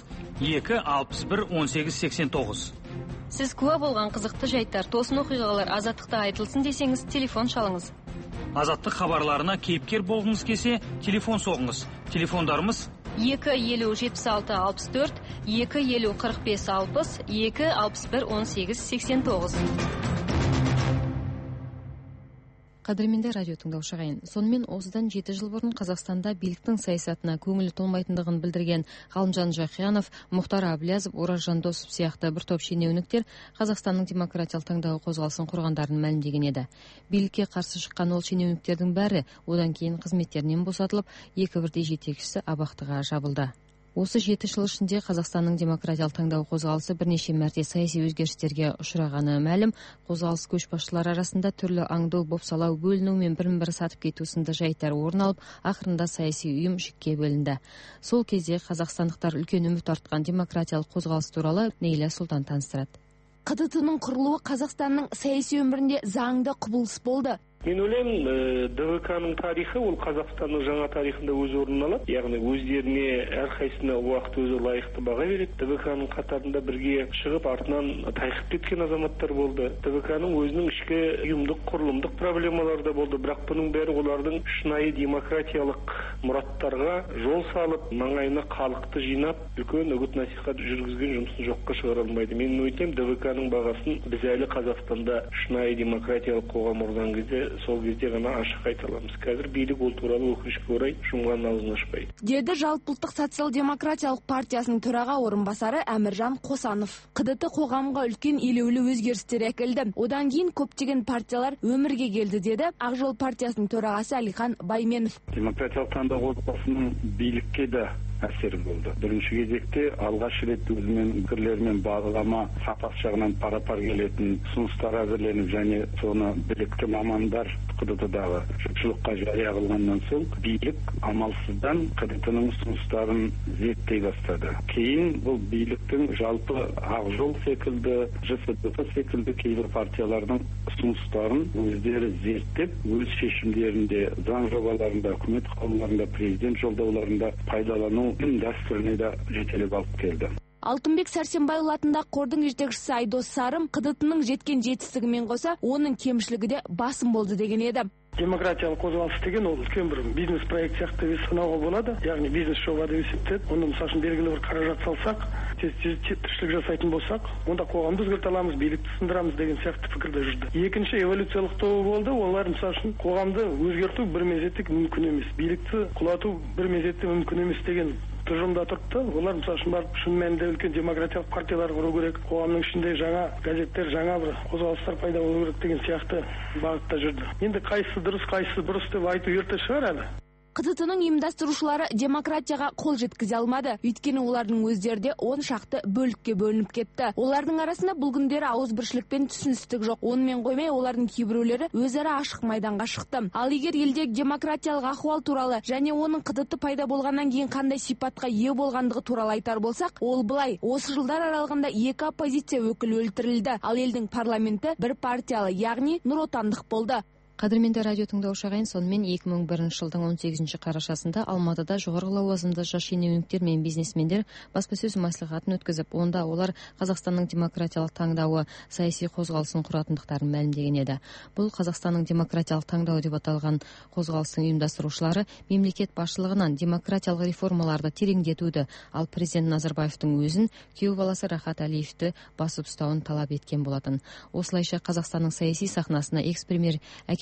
261-18-89. Сіз куә болған қызықты жайттар, тосын оқиғалар Азаттықта айтылсын десеңіз, телефон шалыңыз. Азаттық хабарларына кейіпкер болғыңыз келсе, телефон соғыңыз. Телефондарымыз 250-76-64, 250-45-60, 261-18-89. Қадірменді радио тыңдаушы ағайын, сонымен осыдан 7 жыл бұрын Қазақстанда биліктің саясатына көңілі толмайтындығын білдірген Ғалымжан Жақиянов, Мұхтар Әблязов, Ораз Жандосов сияқты бір топ шенеуніктер Қазақстанның демократиялық таңдау қозғалысын құрғандарын мәлімдеген еді. Билікке қарсы шыққан ол шенеуніктердің бәрі одан кейін қызметтерінен босатылып, екі бірдей жетекшісі абақтыға жабылды. Осы 7 жыл ішінде Қазақстанның демократиялық таңдау қозғалысы бірнеше мәрте саяси өзгерістерге ұшырағаны мәлім. Қозғалыс көшбасшылары арасында түрлі аңду, бопсалау, бөліну мен бірін-бірі сатып кету сынды жайттар орын алып, ақырында саяси ұйым жікке бөлінді. Сол кезде қазақстандықтар үлкен үміт артқан демократиялық қозғалыс туралы Нейля Сұлтан таныстырады. КДТ-ның құрылуы Қазақстанның саяси өмірінде заңды құбылыс болды. Мен ойлаймын, ДВК-ның тарихы ол Қазақстанның жаңа тарихында өз орнын алады. Яғни өздеріне әрқайсысына уақыт өзі лайықты баға береді. ДВК-ның қатарында бірге шығып артынан тайқып кеткен азаматтар болды. ДВК-ның өзінің ішкі ұйымдық, құрылымдық проблемалары да болды. Бірақ бұның бәрі олардың шынайы демократиялық мұраттарға жол салып, маңайына халықты жинап, үлкен үгіт насихат жүргізген жұмысын жоққа шығара алмайды. Мен ойлаймын, ДВК-ның бағасын біз әлі Қазақстанда шынайы демократиялық қоғам құрған кезде сол кезде ғана ашық айта аламыз. Қазір билік ол туралы өкінішке орай жұмған аузын ашпайды. Деді Жалпыұлттық социал-демократиялық партиясының төраға орынбасары Әміржан Қосанов. КДТ қоғамға үлкен елеулі өзгерістер әкелді. Одан кейін көптеген партиялар өмірге келді, деді Ақ жол партиясының төрағасы Әлихан Байменов. Демократиялық таңдау қозғалысының билікке де әсері болды. Бірінші кезекте алғаш рет өзімен пікірлермен бағдарлама сапасы жағынан пара-пар келетін ұсыныстар әзірленіп, және соны білікті мамандар КДТ-дағы жұртшылыққа жария қылғаннан соң билік амалсыздан КДТ-ның ұсыныстарын зерттей бастады. Кейін бұл биліктің жалпы Ақ жол секілді, ЖСДФ секілді кейбір партиялардың ұсыныстарын өздері зерттеп, өз шешімдерінде, заң жобаларында, үкімет қаулыларында, президент жолдауларында пайдалану дәстүріне де жетелеп алып келді. Алтынбек Сәрсенбайұлы атындағы қордың жетекшісі Айдос Сарым КДТ-ның жеткен жетістігімен қоса, оның кемшілігі де басым болды деген еді. Демократиялық қозғалыс деген ол үлкен бір бизнес проект сияқты санауға болады. Яғни бизнес жоба деп есептеледі. Оны мысалы үшін белгілі бір қаражат салсақ, тіршілік жасайтын болсақ, онда қоғамды өзгерте аламыз, билікті сындырамыз деген сияқты пікірде жүрді. Екінші эволюциялық тобы болды. Олар мысалы үшін қоғамды өзгерту бір мезетте мүмкін емес, билікті құлату бір мезетте мүмкін емес деген тұжырымда тұрыпты. Олар мысалы үшін барып шын мәнінде үлкен демократиялық партиялар құру керек, қоғамның ішінде жаңа газеттер, жаңа бір қозғалыстар пайда болу керек деген сияқты бағытта жүрді. Енді қайсысы дұрыс, қайсысы бұрыс деп айту ерте шығар әлі. КДТ-ның ұйымдастырушылары демократияға қол жеткізе алмады. Өйткені олардың өздерде 10 шақты бөлікке бөлініп кетті. Олардың арасында бұл күндері ауызбіршілікпен түсіністік жоқ. Онымен қоймай, олардың кейбіреулері өзара ашық майданға шықты. Ал егер елдегі демократиялық ахуал туралы және оның КДТ пайда болғаннан кейін қандай сипатқа ие болғандығы туралы айтар болсақ, ол былай: осы жылдар аралығында 2 оппозиция өкілі өлтірілді. Ал елдің парламенті бір партиялы, яғни Нұр Отандық болды. Қадірменді радио тыңдаушы ағайын, сонымен 2001 жылдың 18 қарашасында Алматыда жоғарғы лауазымды жас шенеуніктер мен бизнесмендер баспасөз мәслихатын өткізіп, онда олар Қазақстанның демократиялық таңдауы саяси қозғалысын құратындықтарын мәлімдеген еді. Бұл Қазақстанның демократиялық таңдауы деп аталған қозғалыстың ұйымдастырушылары мемлекет басшылығынан демократиялық реформаларды тереңдетуді, ал президент Назарбаевтың өзін күйеу баласы Рахат Әлиевті басып ұстауын талап еткен болатын. Осылайша Қазақстанның саяси сахнасына экс-премьер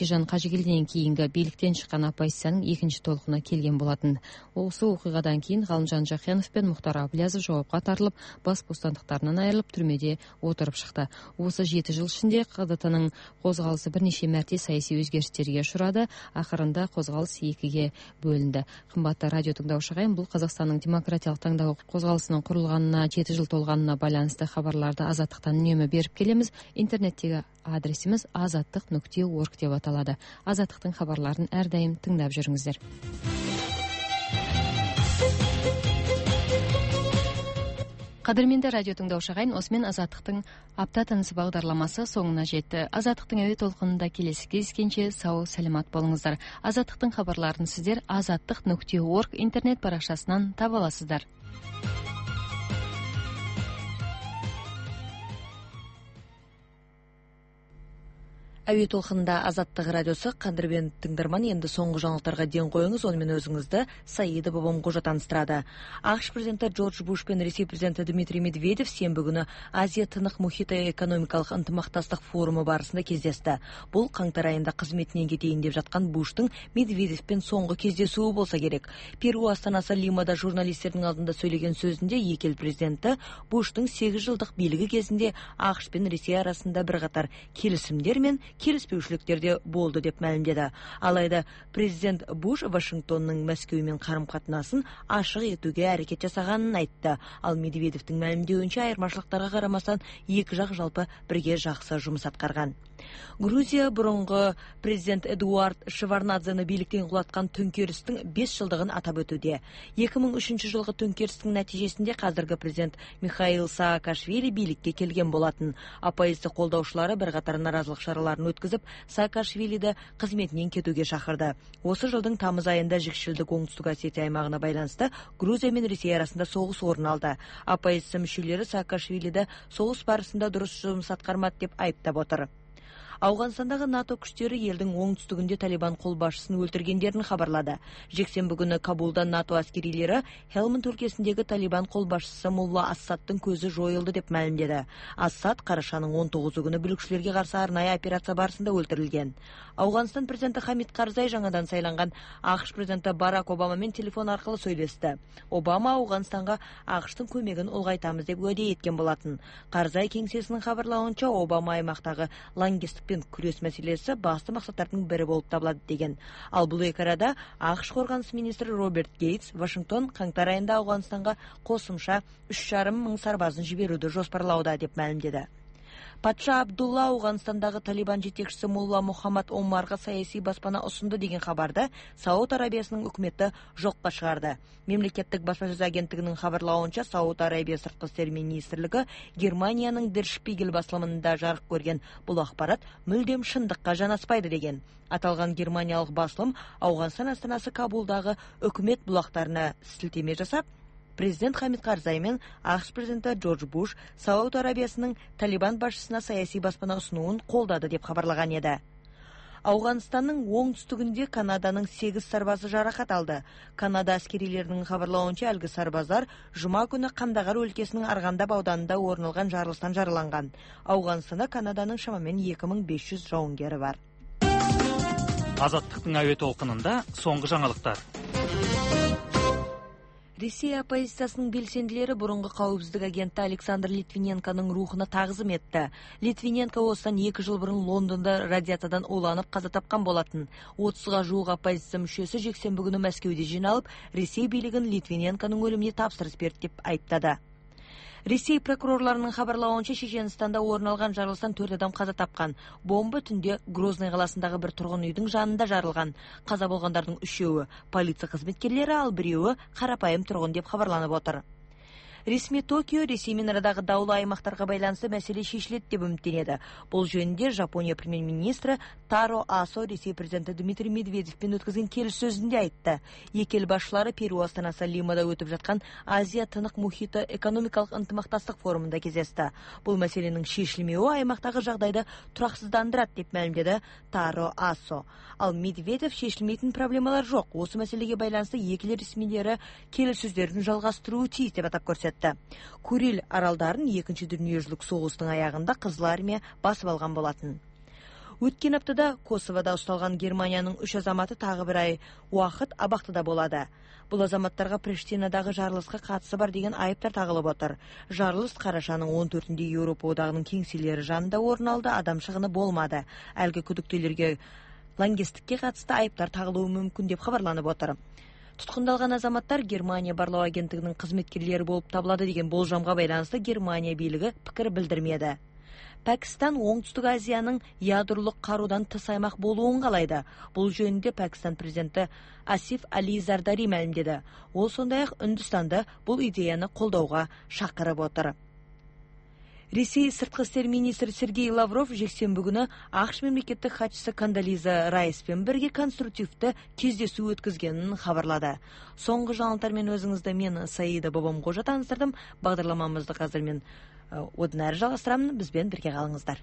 Бекежан Қажыгелдинен кийинги бийликтен чыккан оппозициянын экинчи толкуна келген болатын. Осы окуйгадан кийин Галымжан Жакенов пен Мухтар Аблязов жоопко тартылып, бас бостандыктарынан айрылып, түрмөдө отуруп шыкты. Осы 7 жыл ичинде КДТнын козголуусу бир нече мәрте саясий өзгөрүштөргө учурады, акырында козголус экиге бөлүндү. Кымбатты радио тыңдоочу агайын, бул Казакстандын демократиялык таңдоо козголусунун курулганына 7 жыл толганына байланыштуу кабарларды Азаттыктан үнөмө берип келебиз. Интернеттеги адресimiz azatlyk.org деп аталады. Азаттыктын кабарларын ар дайым тыңдап жүрүңүздөр. Кадырменде радио тыңдоочу агайын, осымен Азаттыктын апта тынысы багдарламасы соңуна жетти. Азаттыктын өй толкунунда келесі кездескенче сау саламат болуңуздар. Азаттыктын кабарларын сиздер azatlyk.org интернет баракчасынан таба аласыздар. Әуе толқынында Азаттық радиосы Кадырбен тыңдарман, енді соңғы жаңалықтарға ден қойыңыз, онымен өзіңізді Саида Бабамқожа таныстырады. АКШ президенті Джордж Буш пен Ресей президенті Дмитрий Медведев сенбі күні Азия тынық мұхиты экономикалық ынтымақтастық форумы барысында кездесті. Бұл қаңтар айында қызметінен кетейін деп жатқан Буштың Медведевпен соңғы кездесуі болса керек. Перу астанасы Лимада журналистердің алдында сөйлеген сөзінде екі ел президенті Буштың 8 жылдық билігі кезінде АКШ пен Ресей арасында бірқатар келісімдер мен келіспеушіліктерде болды деп мәлімдеді. Алайда президент Буш Вашингтонның Мәскеумен қарым-қатынасын ашық етуге әрекет жасағанын айтты. Ал Медведевтің мәлімдеуінше айырмашылықтарға қарамастан екі жақ жалпы бірге жақсы жұмыс атқарған. Грузия бұрынғы президент Эдуард Шеварднадзені биліктен құлатқан төңкерістің 5 жылдығын атап өтуде. 2003 жылғы төңкерістің нәтижесінде қазіргі президент Михаил Саакашвили билікке келген болатын. Оппозиция қолдаушылары бірқатар наразылық шараларын өткізіп, Саакашвилиді қызметінен кетуге шақырды. Осы жылдың тамыз айында жікшілдік оңтүстік Осетия аймағына байланысты Грузия мен Ресей арасында соғыс орын алды. Оппозиция мүшелері Саакашвилиді соғыс барысында дұрыс жұмыс атқармады деп айыптап отыр. Ауғанстандағы НАТО күштері елдің оңтүстігінде Талибан қолбасшысын өлтіргендерін хабарлады. Жексенбі күні Кабулда НАТО әскерилері Хелманд өлкесіндегі Талибан қолбасшысы Мулла Ассадтың көзі жойылды деп мәлімдеді. Ассад қарашаның 19 күні бүлікшілерге қарсы арнайы операция барысында өлтірілген. Ауғанстан президенті Хамид Карзай жаңадан сайланған АКШ президенті Барак Обамамен телефон арқылы сөйлесті. Обама Ауғанстанға АКШтың көмегін ұлғайтамыз деп уәде еткен болатын. Карзай кеңсесінің хабарлауынша Обама аймақтағы лаңкестікпен күрес мәселесі басты мақсаттардың бірі болып табылады деген. Ал бұл екі арада АКШ қорғаныс министрі Роберт Гейтс Вашингтон қаңтар айында Ауғанстанға қосымша 3,5 мың сарбазын жіберуді жоспарлауда деп мәлімдеді. Патша Абдулла Ауғанстандағы Талибан жетекшісі Мулла Мухаммад Омарға саяси баспана ұсынды деген хабарды Сауд Арабиясының үкіметі жоққа шығарды. Мемлекеттік баспасөз агенттігінің хабарлауынша Сауд Арабия сыртқы істер министрлігі Германияның Der Spiegel басылымында жарық көрген бұл ақпарат мүлдем шындыққа жанаспайды деген. Аталған германиялық басылым Ауғанстан астанасы Кабулдағы үкімет бұлақтарына сілтеме жасап, президент Хамид Карзай мен АКШ президенті Джордж Буш Сауд Арабиясының Талибан басшысына саяси баспана ұсынуын қолдады деп хабарлаған еді. Ауғанстанның оңтүстігінде Канаданың 8 сарбазы жарақат алды. Канада әскерилерінің хабарлауынша әлгі сарбаздар жұма күні Қандағар өлкесінің Арғандап ауданында орын алған жарылыстан жараланған. Ауғанстанда Канаданың шамамен 2500 жауынгері бар. Азаттықтың әуе толқынында соңғы жаңалықтар. Ресей оппозициясының белсенділері бұрынғы қауіпсіздік агенті Александр Литвиненконың рухына тағзым етті. Литвиненко осыдан 2 жыл бұрын Лондонда радиациядан уланып қаза тапқан болатын. 30-ға жуық оппозиция мүшесі жексенбі күні Мәскеуде жиналып, Ресей билігін Литвиненконың өліміне тапсырыс берді деп айыптады. Ресей прокурорларының хабарлауынша Шешенстанда орын алған жарылыстан 4 адам қаза тапқан. Бомба түнде Грозный қаласындағы бір тұрғын үйдің жанында жарылған. Қаза болғандардың 3-еуі полиция қызметкерлері, ал 1-еуі қарапайым тұрғын деп хабарланып отыр. Ресми Токио Ресеймен арадағы даулы аймақтарға байланысты мәселе шешіледі деп үміттенеді. Бұл жөнінде Жапония премьер-министрі Таро Асо Ресей президенті Дмитрий Медведевпен өткізген келіссөзінде айтты. Екі ел басшылары Перу астанасы Лимада өтіп жатқан Азия тынық мұхиты экономикалық ынтымақтастық форумында кездесті. Бұл мәселенің шешілмеуі аймақтағы жағдайды тұрақсыздандырады деп мәлімдеді Таро Асо. Ал Медведев шешілмейтін проблемалар жоқ. Осы мәселеге байланысты екі ел ресмилері келіссөздерін жалғастыруы тиіс деп атап көрсетті. Курил аралдарын 2-ші дүниежүзілік соғыстың аяғында Қызыл армия басып алған болатын. Өткен аптада Косовода ұсталған Германияның 3 азаматы тағы бір ай уақыт абақтыда болады. Бұл азаматтарға Приштинадағы жарылысқа қатысы бар деген айыптар тағылып отыр. Жарылыс қарашаның 14-інде Еуропа одағының кеңселері жанында орын алды, адам шығыны болмады. Әлгі күдіктелерге лаңкестікке қатысты айыптар тағылуы мүмкін деп хабарланып отыр. Тұтқындалған азаматтар Германия барлау агенттігінің қызметкерлері болып табылады деген болжамға байланысты Германия билігі пікір білдірмеді. Пәкістан Оңтүстік Азияның ядролық қарудан тыс аймақ болуын қалайды. Бұл жөнінде Пәкістан президенті Асиф Али Зардари мәлімдеді. Ол сондай-ақ Үндістанды бұл идеяны қолдауға шақырып отыр. Ресей сыртқы істер министрі Сергей Лавров жексенбі күні ақш мемлекеттік хатшысы Кондолиза Райспен бірге конструктивті кездесу өткізгенін хабарлады. Соңғы жаңалықтармен өзіңізді мен Саида Бабамқожа таныстырдым. Бағдарламамызды қазір мен одан әрі жалғастырамын. Бізбен бірге қалыңыздар.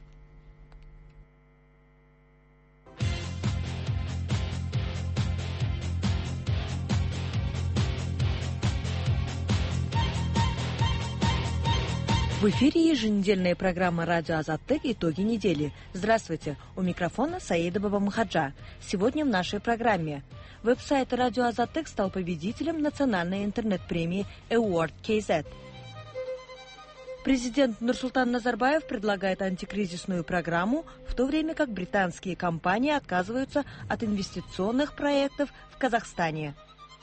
В эфире еженедельная программа «Радио Азаттык. Итоги недели». Здравствуйте, у микрофона Саида Бабамхаджа. Сегодня в нашей программе. Веб-сайт «Радио Азаттык» стал победителем национальной интернет-премии Award KZ. Президент Нурсултан Назарбаев предлагает антикризисную программу, в то время как британские компании отказываются от инвестиционных проектов в Казахстане.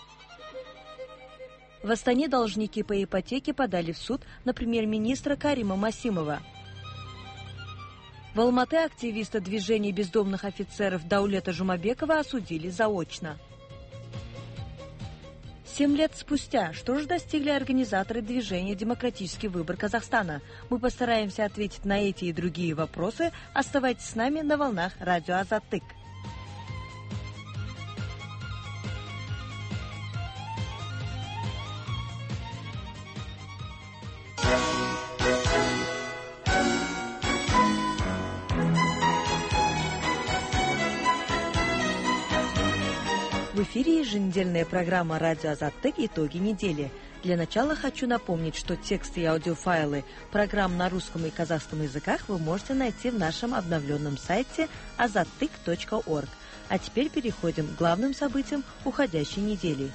В Астане должники по ипотеке подали в суд на премьер-министра Карима Масимова. В Алматы активиста движения бездомных офицеров Даулета Жумабекова осудили заочно. 7 лет спустя, что же достигли организаторы движения «Демократический выбор Казахстана»? Мы постараемся ответить на эти и другие вопросы. Оставайтесь с нами на волнах радио Азаттык. В эфире еженедельная программа «Радио Азаттык. Итоги недели». Для начала хочу напомнить, что тексты и аудиофайлы программ на русском и казахском языках вы можете найти в нашем обновленном сайте azattyk.org. А теперь переходим к главным событиям уходящей недели.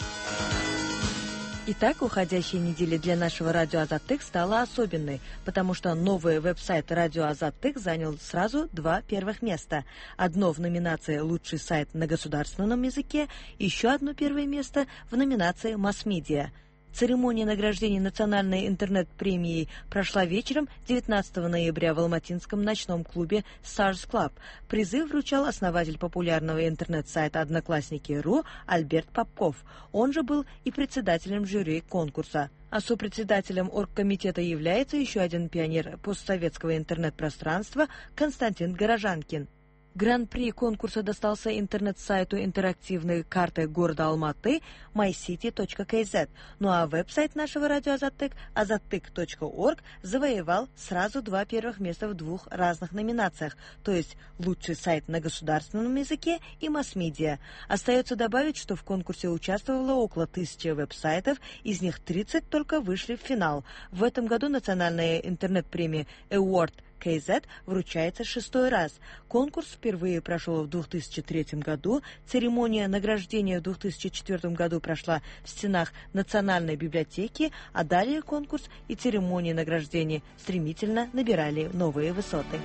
Итак, уходящая неделя для нашего радио Азаттык стала особенной, потому что новый веб-сайт радио Азаттык занял сразу 2 первых места. Одно в номинации «Лучший сайт на государственном языке», еще одно первое место в номинации «Масс-медиа». Церемония награждения национальной интернет-премией прошла вечером 19 ноября в алматинском ночном клубе Stars Club. Призы вручал основатель популярного интернет-сайта «Одноклассники.ру» Альберт Попков. Он же был и председателем жюри конкурса. А сопредседателем оргкомитета является еще один пионер постсоветского интернет-пространства Константин Горожанкин. Гран-при конкурса достался интернет-сайту интерактивной карты города Алматы mycity.kz. Ну а веб-сайт нашего радио Азаттык azattyk.org завоевал сразу 2 первых места в 2 разных номинациях, то есть лучший сайт на государственном языке и масс-медиа. Остается добавить, что в конкурсе участвовало около 1000 веб-сайтов, из них 30 только вышли в финал. В этом году национальная интернет-премия Award KZ вручается 6-й раз. Конкурс впервые прошел в 2003 году. Церемония награждения в 2004 году прошла в стенах Национальной библиотеки, а далее конкурс и церемония награждения стремительно набирали новые высоты.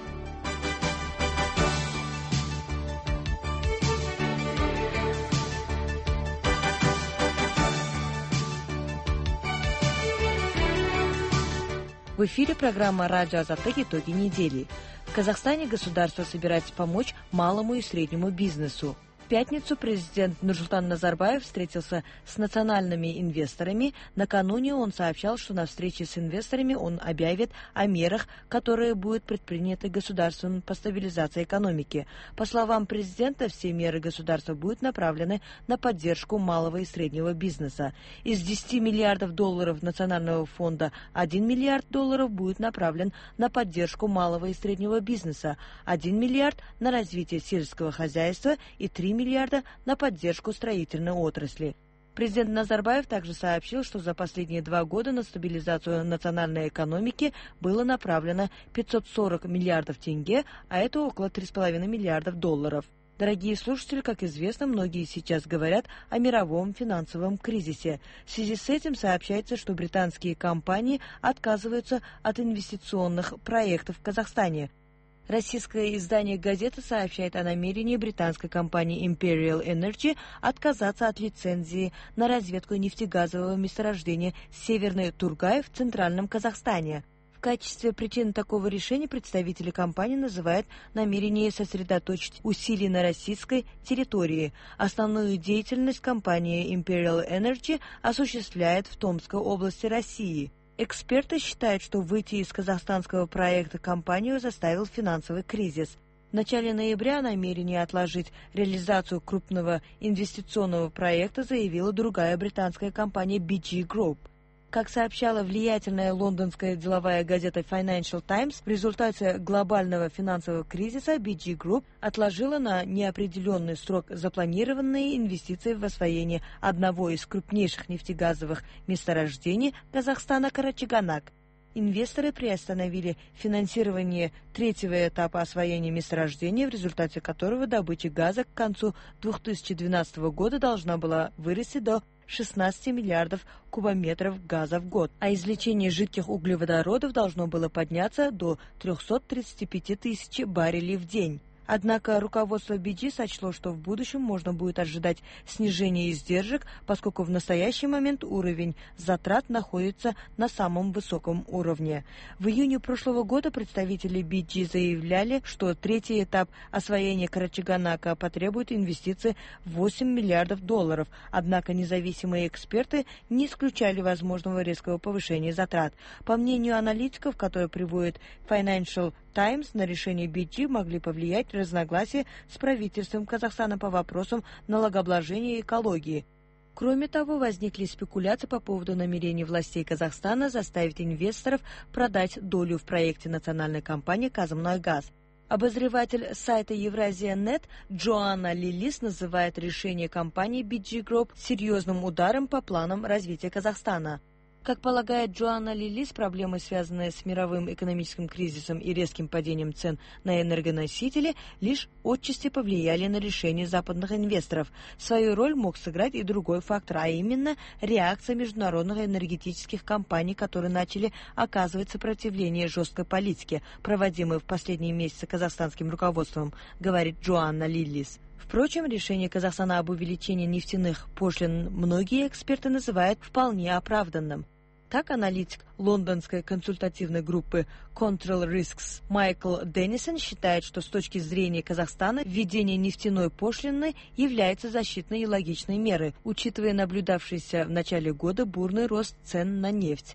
В эфире программа «Радио Азаттык. Итоги недели». В Казахстане государство собирается помочь малому и среднему бизнесу. В пятницу президент Нурсултан Назарбаев встретился с национальными инвесторами. Накануне он сообщал, что на встрече с инвесторами он объявит о мерах, которые будут предприняты государством по стабилизации экономики. По словам президента, все меры государства будут направлены на поддержку малого и среднего бизнеса. Из 10 миллиардов долларов Национального фонда 1 миллиард долларов будет направлен на поддержку малого и среднего бизнеса, 1 миллиард на развитие сельского хозяйства и 3 миллиарда на поддержку строительной отрасли. Президент Назарбаев также сообщил, что за последние 2 года на стабилизацию национальной экономики было направлено 540 миллиардов тенге, а это около 3,5 миллиардов долларов. Дорогие слушатели, как известно, многие сейчас говорят о мировом финансовом кризисе. В связи с этим сообщается, что британские компании отказываются от инвестиционных проектов в Казахстане. Российское издание «Газета» сообщает о намерении британской компании Imperial Energy отказаться от лицензии на разведку нефтегазового месторождения Северный Тургай в центральном Казахстане. В качестве причин такого решения представители компании называют намерение сосредоточить усилия на российской территории. Основную деятельность компании Imperial Energy осуществляет в Томской области России. Эксперты считают, что выйти из казахстанского проекта компанию заставил финансовый кризис. В начале ноября о намерении отложить реализацию крупного инвестиционного проекта заявила другая британская компания BG Group. Как сообщала влиятельная лондонская деловая газета Financial Times, в результате глобального финансового кризиса BG Group отложила на неопределенный срок запланированные инвестиции в освоение одного из крупнейших нефтегазовых месторождений Казахстана Карачаганак. Инвесторы приостановили финансирование 3-го этапа освоения месторождения, в результате которого добыча газа к концу 2012 года должна была вырасти до 16 миллиардов кубометров газа в год, а извлечение жидких углеводородов должно было подняться до 335 тысяч баррелей в день. Однако руководство BG сочло, что в будущем можно будет ожидать снижения издержек, поскольку в настоящий момент уровень затрат находится на самом высоком уровне. В июне прошлого года представители BG заявляли, что 3-й этап освоения Карачаганака потребует инвестиций в 8 миллиардов долларов, однако независимые эксперты не исключали возможного резкого повышения затрат. По мнению аналитиков, которые приводят Financial Times, на решение BG могли повлиять разногласия с правительством Казахстана по вопросам налогообложения и экологии. Кроме того, возникли спекуляции по поводу намерений властей Казахстана заставить инвесторов продать долю в проекте национальной компании «Казмунайгаз». Обозреватель сайта Евразия.нет Джоанна Лилис называет решение компании BG Group серьезным ударом по планам развития Казахстана. Как полагает Джоанна Лилис, проблемы, связанные с мировым экономическим кризисом и резким падением цен на энергоносители, лишь отчасти повлияли на решение западных инвесторов. Свою роль мог сыграть и другой фактор, а именно реакция международных энергетических компаний, которые начали оказывать сопротивление жесткой политике, проводимой в последние месяцы казахстанским руководством, говорит Джоанна Лилис. Впрочем, решение Казахстана об увеличении нефтяных пошлин многие эксперты называют вполне оправданным. Так, аналитик лондонской консультативной группы Control Risks Майкл Деннисон считает, что с точки зрения Казахстана введение нефтяной пошлины является защитной и логичной мерой, учитывая наблюдавшийся в начале года бурный рост цен на нефть.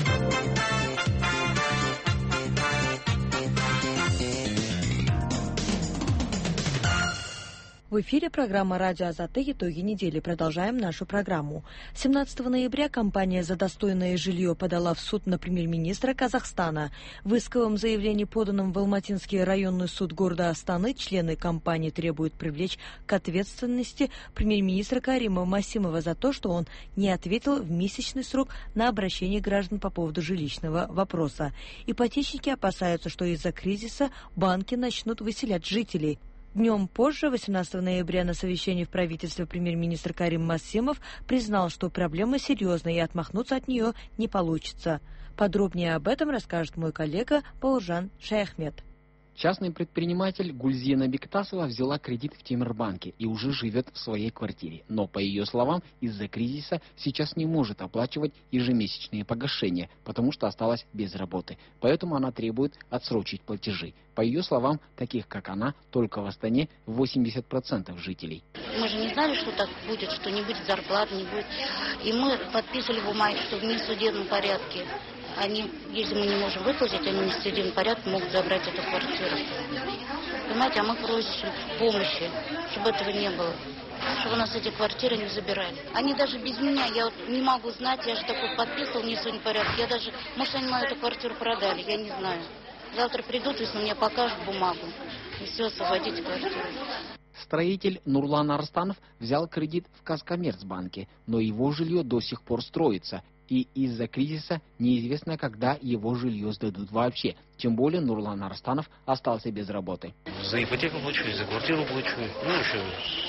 В эфире программа «Радио Азаты. Итоги недели». Продолжаем нашу программу. 17 ноября компания «За достойное жилье» подала в суд на премьер-министра Казахстана. В исковом заявлении, поданном в Алматинский районный суд города Астаны, члены компании требуют привлечь к ответственности премьер-министра Карима Масимова за то, что он не ответил в месячный срок на обращение граждан по поводу жилищного вопроса. Ипотечники опасаются, что из-за кризиса банки начнут выселять жителей. Днем позже, 18 ноября, на совещании в правительстве премьер-министр Карим Масимов признал, что проблема серьезная и отмахнуться от нее не получится. Подробнее об этом расскажет мой коллега Бауыржан Шаяхмет. Частный предприниматель Гульзена Бектасова взяла кредит в Темирбанке и уже живет в своей квартире. Но, по ее словам, из-за кризиса сейчас не может оплачивать ежемесячные погашения, потому что осталась без работы. Поэтому она требует отсрочить платежи. По ее словам, таких как она, только в Астане 80% жителей. Мы же не знали, что так будет, что не будет зарплат, не будет. И мы подписывали бумаги, что в несудебном порядке. Они, если мы не можем выплатить, они в судебном порядке могут забрать эту квартиру. Понимаете, а мы просим помощи, чтобы этого не было. Чтобы у нас эти квартиры не забирали. Они даже без меня, я вот не могу знать, я же такой подписывал, не судебный порядок. Я даже, может, они мою эту квартиру продали, я не знаю. Завтра придут, если мне покажут бумагу. И все, освободите квартиру. Строитель Нурлан Арстанов взял кредит в Казкоммерцбанке, но его жилье до сих пор строится, и из-за кризиса неизвестно, когда его жилье сдадут вообще. Тем более Нурлан Арстанов остался без работы. За ипотеку плачу, за квартиру плачу. Ну, еще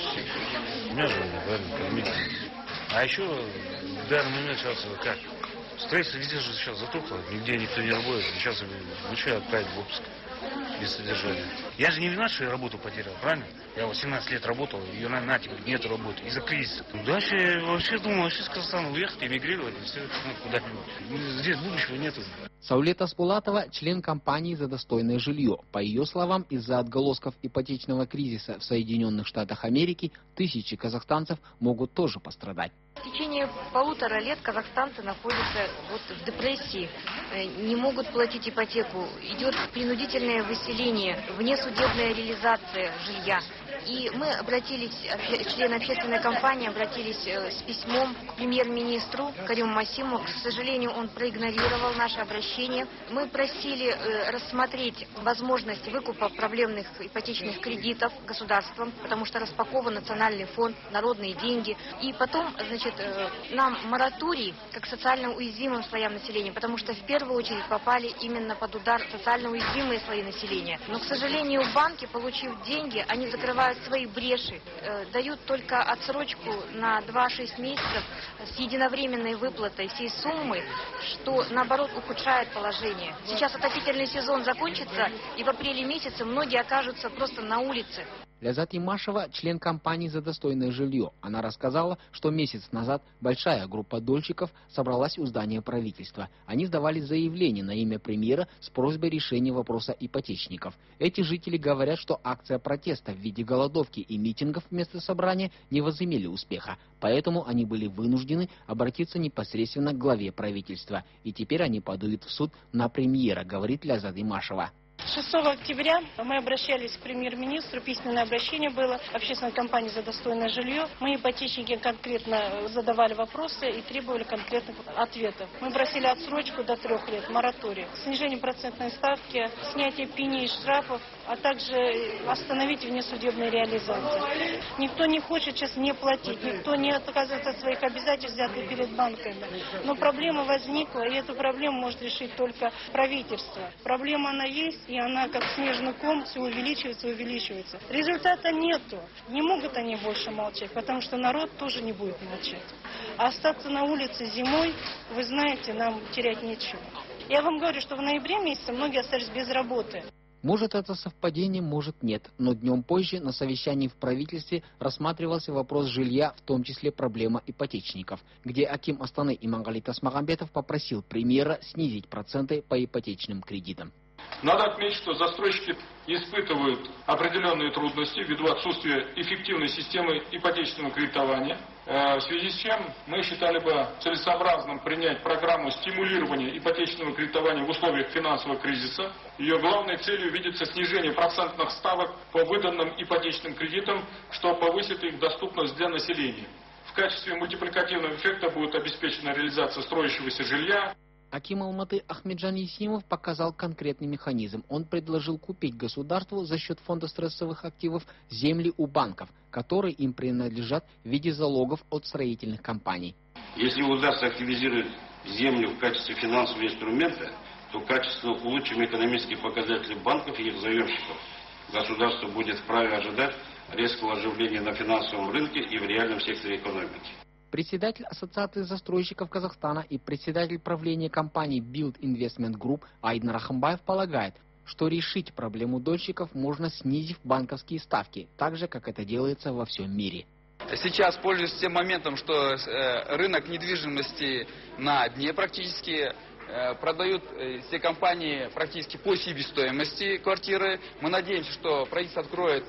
у меня же кормить. А еще в данный момент сейчас как? Строительство везде же сейчас затухло, нигде никто не работает. Сейчас лучше отправить в отпуск без содержания. Я же не виноват, что я работу потерял, правильно? Я 18 лет работал, и на теперь нет работы из-за кризиса. Дальше я вообще думал, из Казахстана уехать, эмигрировать, и все, куда-нибудь. Здесь будущего нету. Саулет Аспулатова – член кампании «За достойное жилье». По ее словам, из-за отголосков ипотечного кризиса в Соединенных Штатах Америки тысячи казахстанцев могут тоже пострадать. В течение 1,5 лет казахстанцы находятся в депрессии, не могут платить ипотеку, идет принудительное выселение, внесудебная реализация жилья. И мы обратились, члены общественной кампании обратились с письмом к премьер-министру Кариму Масиму. К сожалению, он проигнорировал наше обращение. Мы просили рассмотреть возможность выкупа проблемных ипотечных кредитов государством, потому что распакован национальный фонд, народные деньги. И потом, нам мораторий как социально уязвимым слоям населения, потому что в первую очередь попали именно под удар социально уязвимые слои населения. Но, к сожалению, банки, получив деньги, они закрывают свои бреши, дают только отсрочку на 2-6 месяцев с единовременной выплатой всей суммы, что наоборот ухудшает положение. Сейчас отопительный сезон закончится, и в апреле месяце многие окажутся просто на улице. Ляззат Имашева – член кампании «За достойное жилье». Она рассказала, что месяц назад большая группа дольщиков собралась у здания правительства. Они сдавали заявление на имя премьера с просьбой решения вопроса ипотечников. Эти жители говорят, что акция протеста в виде голодовки и митингов вместо собрания не возымели успеха. Поэтому они были вынуждены обратиться непосредственно к главе правительства. И теперь они подают в суд на премьера, говорит Ляззат Имашева. 6 октября мы обращались к премьер-министру, письменное обращение было в общественной кампании «За достойное жилье». Мы, ипотечники, конкретно задавали вопросы и требовали конкретных ответов. Мы просили отсрочку до 3 лет, мораторий, снижение процентной ставки, снятие пени и штрафов, а также остановить внесудебные реализации. Никто не хочет сейчас не платить, никто не отказывается от своих обязательств, взятых перед банками. Но проблема возникла, и эту проблему может решить только правительство. Проблема она есть, и она как снежный ком все увеличивается и увеличивается. Результата нету. Не могут они больше молчать, потому что народ тоже не будет молчать. А остаться на улице зимой, вы знаете, нам терять нечего. Я вам говорю, что в ноябре месяце многие остались без работы. Может, это совпадение, может, нет. Но днем позже на совещании в правительстве рассматривался вопрос жилья, в том числе проблема ипотечников, где Аким Астаны Иманғали Тасмағамбетов попросил премьера снизить проценты по ипотечным кредитам. Надо отметить, что застройщики испытывают определенные трудности ввиду отсутствия эффективной системы ипотечного кредитования, в связи с чем мы считали бы целесообразным принять программу стимулирования ипотечного кредитования в условиях финансового кризиса. Ее главной целью видится снижение процентных ставок по выданным ипотечным кредитам, что повысит их доступность для населения. В качестве мультипликативного эффекта будет обеспечена реализация строящегося жилья. Аким Алматы Ахмеджан Есимов показал конкретный механизм. Он предложил купить государству за счет фонда стрессовых активов земли у банков, которые им принадлежат в виде залогов от строительных компаний. Если удастся активизировать землю в качестве финансового инструмента, то качественно улучшим экономические показатели банков и их заемщиков. Государство будет вправе ожидать резкого оживления на финансовом рынке и в реальном секторе экономики. Председатель Ассоциации застройщиков Казахстана и председатель правления компании Build Investment Group Айдин Рахамбаев полагает, что решить проблему дольщиков можно, снизив банковские ставки, так же, как это делается во всем мире. Сейчас, пользуясь тем моментом, что рынок недвижимости на дне практически, продают все компании практически по себестоимости квартиры, мы надеемся, что правительство откроет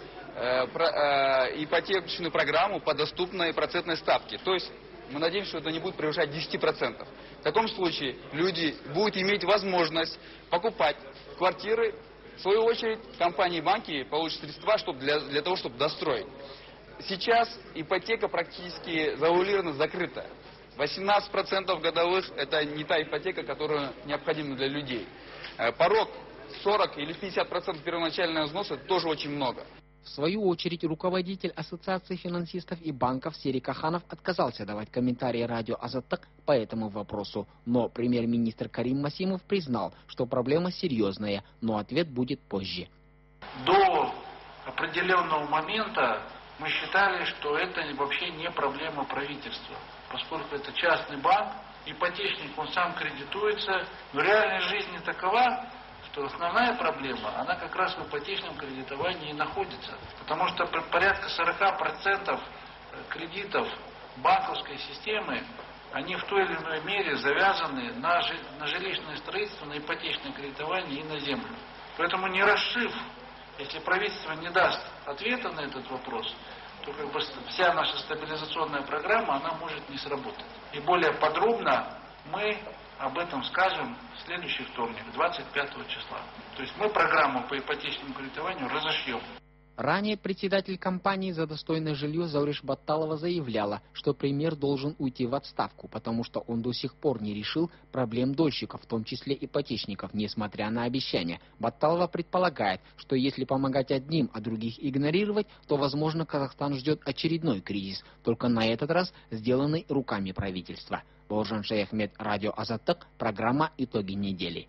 ипотечную программу по доступной процентной ставке. То есть мы надеемся, что это не будет превышать 10%. В таком случае люди будут иметь возможность покупать квартиры. В свою очередь компании и банки получат средства для того, чтобы достроить. Сейчас ипотека практически завуалирована, закрыта. 18% годовых – это не та ипотека, которая необходима для людей. Порог 40 или 50% первоначального взноса – это тоже очень много. В свою очередь, руководитель Ассоциации финансистов и банков Серик Каханов отказался давать комментарии радио «Азаттык» по этому вопросу. Но премьер-министр Карим Масимов признал, что проблема серьезная, но ответ будет позже. До определенного момента мы считали, что это вообще не проблема правительства, поскольку это частный банк, ипотечник, он сам кредитуется, но реальная жизнь такова, что основная проблема, она как раз в ипотечном кредитовании и находится. Потому что порядка 40% кредитов банковской системы, они в той или иной мере завязаны на жилищное строительство, на ипотечное кредитование и на землю. Поэтому не расшив, если правительство не даст ответа на этот вопрос, то как бы вся наша стабилизационная программа, она может не сработать. И более подробно мы об этом скажем в следующий вторник, 25 числа. То есть мы программу по ипотечному кредитованию разошьем. Ранее председатель компании «За достойное жилье» Зауреш Батталова заявляла, что премьер должен уйти в отставку, потому что он до сих пор не решил проблем дольщиков, в том числе ипотечников, несмотря на обещания. Батталова предполагает, что если помогать одним, а других игнорировать, то, возможно, Казахстан ждет очередной кризис, только на этот раз сделанный руками правительства. Бауыржан Шаяхмет, радио «Азаттык», программа «Итоги недели».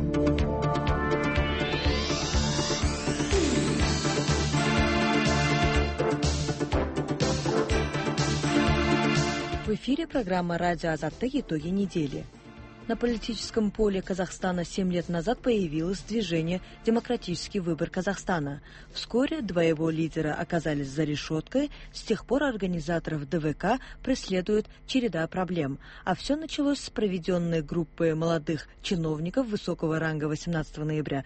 В эфире программа «Радио Азаттык. Итоги недели». На политическом поле Казахстана 7 лет назад появилось движение «Демократический выбор Казахстана». Вскоре два его лидера оказались за решеткой, с тех пор организаторов ДВК преследует череда проблем. А все началось с проведенной группой молодых чиновников высокого ранга 18 ноября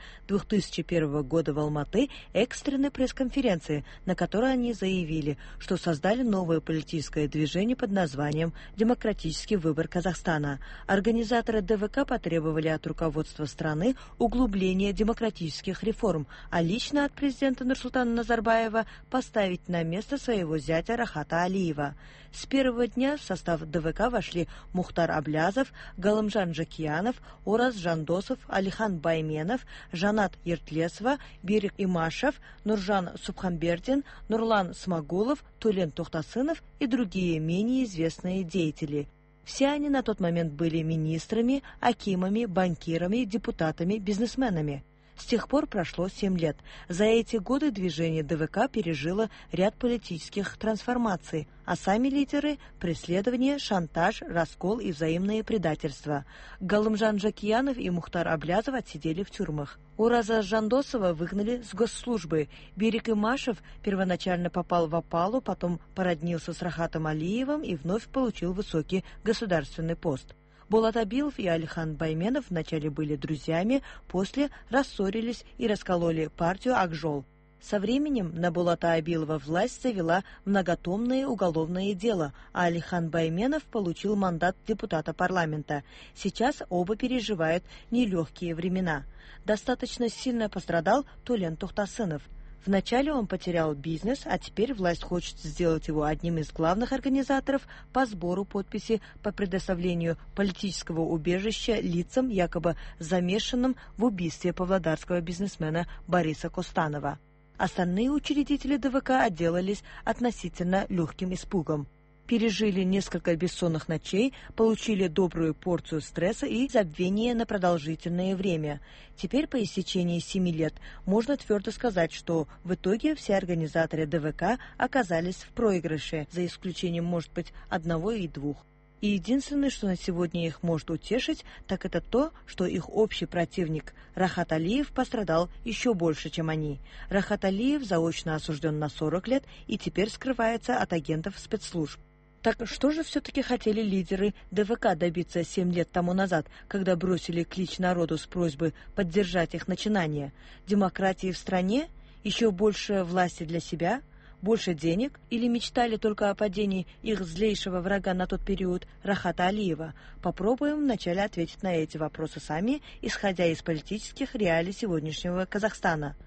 2001 года в Алматы экстренной пресс-конференции, на которой они заявили, что создали новое политическое движение под названием «Демократический выбор Казахстана». Организаторы ДВК потребовали от руководства страны углубления демократических реформ, а лично от президента Нурсултана Назарбаева поставить на место своего зятя Рахата Алиева. С первого дня в состав ДВК вошли Мухтар Аблязов, Галымжан Жакиянов, Ораз Жандосов, Алихан Байменов, Жанат Ертлесова, Берик Имашев, Нуржан Субханбердин, Нурлан Смагулов, Тулен Тохтасынов и другие менее известные деятели. Все они на тот момент были министрами, акимами, банкирами, депутатами, бизнесменами. С тех пор прошло 7 лет. За эти годы движение ДВК пережило ряд политических трансформаций, а сами лидеры – преследование, шантаж, раскол и взаимные предательства. Галымжан Жакиянов и Мухтар Аблязов отсидели в тюрьмах. Ураза Жандосова выгнали с госслужбы. Берик Имашев первоначально попал в опалу, потом породнился с Рахатом Алиевым и вновь получил высокий государственный пост. Болат Абилов и Алихан Байменов вначале были друзьями, после рассорились и раскололи партию Акжол. Со временем на Болата Абилова власть завела многотомное уголовное дело, а Алихан Байменов получил мандат депутата парламента. Сейчас оба переживают нелегкие времена. Достаточно сильно пострадал Тулен Тохтасынов. Вначале он потерял бизнес, а теперь власть хочет сделать его одним из главных организаторов по сбору подписей по предоставлению политического убежища лицам, якобы замешанным в убийстве павлодарского бизнесмена Бориса Костанова. Остальные учредители ДВК отделались относительно легким испугом. Пережили несколько бессонных ночей, получили добрую порцию стресса и забвения на продолжительное время. Теперь, по истечении 7 лет, можно твердо сказать, что в итоге все организаторы ДВК оказались в проигрыше, за исключением, может быть, одного и двух. И единственное, что на сегодня их может утешить, так это то, что их общий противник Рахат Алиев пострадал еще больше, чем они. Рахат Алиев заочно осужден на 40 лет и теперь скрывается от агентов спецслужб. Так что же все-таки хотели лидеры ДВК добиться 7 лет тому назад, когда бросили клич народу с просьбой поддержать их начинания? Демократии в стране? Еще больше власти для себя? Больше денег? Или мечтали только о падении их злейшего врага на тот период Рахата Алиева? Попробуем вначале ответить на эти вопросы сами, исходя из политических реалий сегодняшнего Казахстана.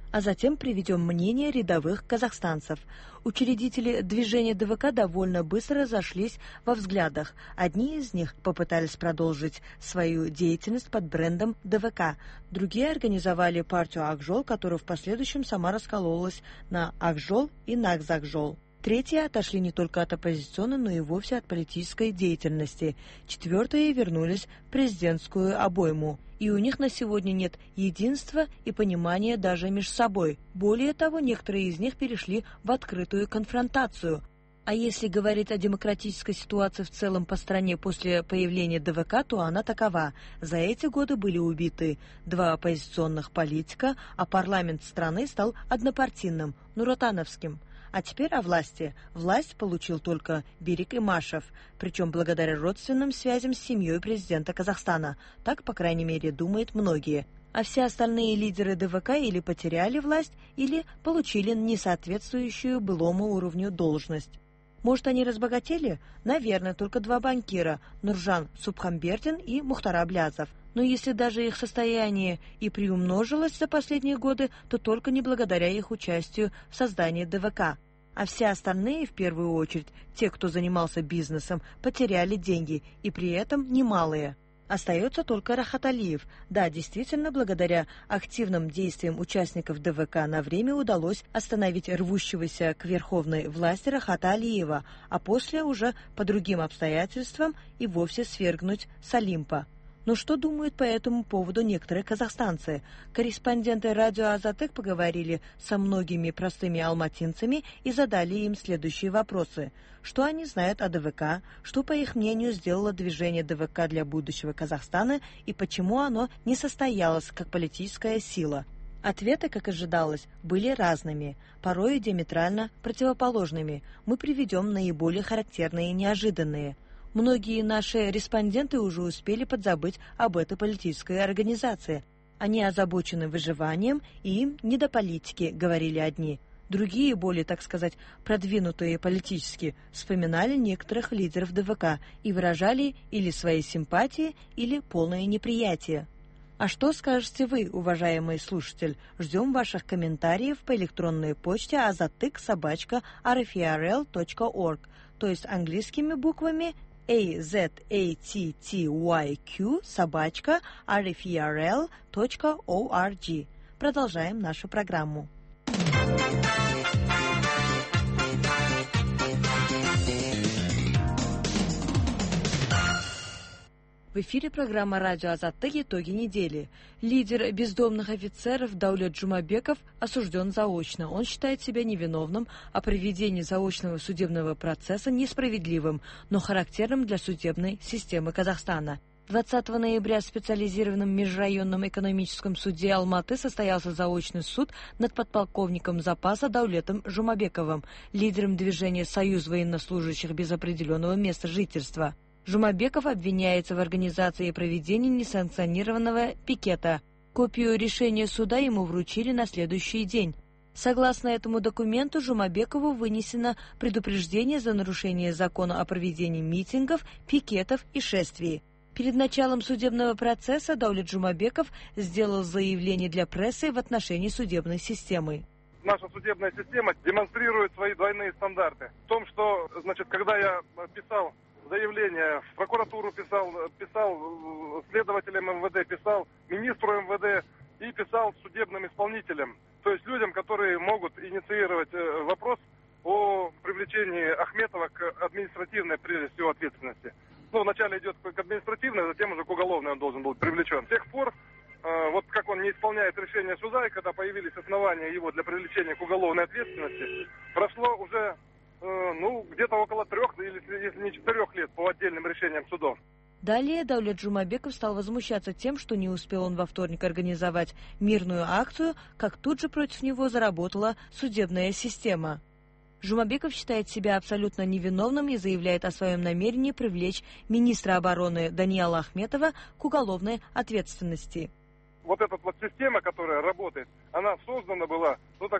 А затем приведем мнение рядовых казахстанцев. Учредители движения ДВК довольно быстро разошлись во взглядах. Одни из них попытались продолжить свою деятельность под брендом ДВК. Другие организовали партию Акжол, которая в последующем сама раскололась на Акжол и Накзакжол. Третьи отошли не только от оппозиционной, но и вовсе от политической деятельности. Четвертые вернулись в президентскую обойму. И у них на сегодня нет единства и понимания даже между собой. Более того, некоторые из них перешли в открытую конфронтацию. А если говорить о демократической ситуации в целом по стране после появления ДВК, то она такова. За эти годы были убиты 2 оппозиционных политика, а парламент страны стал однопартийным, нуротановским. А теперь о власти. Власть получил только Берик Имашев, причем благодаря родственным связям с семьей президента Казахстана. Так, по крайней мере, думают многие. А все остальные лидеры ДВК или потеряли власть, или получили несоответствующую былому уровню должность. Может, они разбогатели? Наверное, только 2 банкира – Нуржан Субхамбердин и Мухтар Аблязов. Но если даже их состояние и приумножилось за последние годы, то только не благодаря их участию в создании ДВК. А все остальные, в первую очередь, те, кто занимался бизнесом, потеряли деньги, и при этом немалые. Остается только Рахат Алиев. Да, действительно, благодаря активным действиям участников ДВК на время удалось остановить рвущегося к верховной власти Рахата Алиева, а после уже по другим обстоятельствам и вовсе свергнуть с Олимпа. Но что думают по этому поводу некоторые казахстанцы? Корреспонденты радио «Азатык» поговорили со многими простыми алматинцами и задали им следующие вопросы. Что они знают о ДВК, что, по их мнению, сделало движение ДВК для будущего Казахстана и почему оно не состоялось как политическая сила? Ответы, как ожидалось, были разными, порой диаметрально противоположными. Мы приведем наиболее характерные и неожиданные. Многие наши респонденты уже успели подзабыть об этой политической организации. Они озабочены выживанием, и им не до политики, говорили одни. Другие, более, так сказать, продвинутые политически, вспоминали некоторых лидеров ДВК и выражали или свои симпатии, или полное неприятие. А что скажете вы, уважаемый слушатель? Ждем ваших комментариев по электронной почте azatyk@rfiarl.org, то есть английскими буквами azatyk@rfiarl.org. Продолжаем нашу программу. В эфире программа «Радио Азаттык. Итоги недели». Лидер бездомных офицеров Даулет Жумабеков осужден заочно. Он считает себя невиновным, а проведение заочного судебного процесса несправедливым, но характерным для судебной системы Казахстана. 20 ноября в специализированном межрайонном экономическом суде Алматы состоялся заочный суд над подполковником запаса Даулетом Жумабековым, лидером движения «Союз военнослужащих без определенного места жительства». Жумабеков обвиняется в организации и проведении несанкционированного пикета. Копию решения суда ему вручили на следующий день. Согласно этому документу, Жумабекову вынесено предупреждение за нарушение закона о проведении митингов, пикетов и шествий. Перед началом судебного процесса Даулет Жумабеков сделал заявление для прессы в отношении судебной системы. Наша судебная система демонстрирует свои двойные стандарты. В том, что, когда я писал заявление, в прокуратуру писал следователям МВД, писал министру МВД и писал судебным исполнителям. То есть людям, которые могут инициировать вопрос о привлечении Ахметова к административной, прежде всего, ответственности. Вначале идет к административной, затем уже к уголовной он должен был привлечен. С тех пор, как он не исполняет решение суда, и когда появились основания его для привлечения к уголовной ответственности, прошло уже где-то около 3, или если не 4 лет по отдельным решениям судов. Далее Даулет Жумабеков стал возмущаться тем, что не успел он во вторник организовать мирную акцию, как тут же против него заработала судебная система. Жумабеков считает себя абсолютно невиновным и заявляет о своем намерении привлечь министра обороны Даниала Ахметова к уголовной ответственности. Вот эта система, которая работает, она создана была,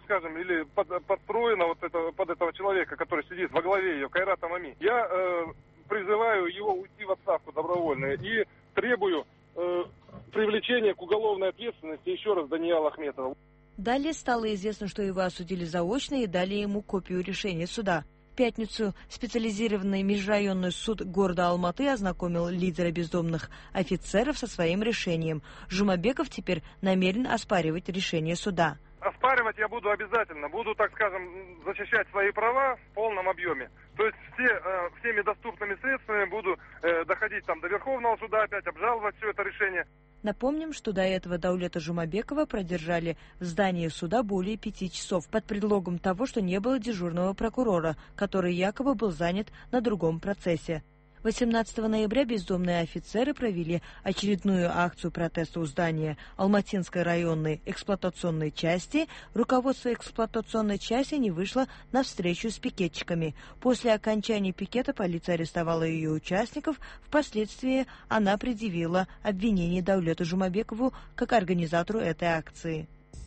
или подстроена под этого человека, который сидит во главе ее, Кайрата Мами. Я призываю его уйти в отставку добровольно и требую привлечения к уголовной ответственности еще раз Даниала Ахметова. Далее стало известно, что его осудили заочно и дали ему копию решения суда. В пятницу специализированный межрайонный суд города Алматы ознакомил лидера бездомных офицеров со своим решением. Жумабеков теперь намерен оспаривать решение суда. Оспаривать я буду обязательно. Буду, так скажем, защищать свои права в полном объеме. То есть всеми доступными средствами буду доходить там до Верховного суда, опять обжаловать все это решение. Напомним, что до этого Даулета Жумабекова продержали в здании суда более 5 часов под предлогом того, что не было дежурного прокурора, который якобы был занят на другом процессе. 18 ноября бездомные офицеры провели очередную акцию протеста у здания Алматинской районной эксплуатационной части. Руководство эксплуатационной части не вышло на встречу с пикетчиками. После окончания пикета полиция арестовала ее участников. Впоследствии она предъявила обвинение Даулету Жумабекову как организатору этой акции.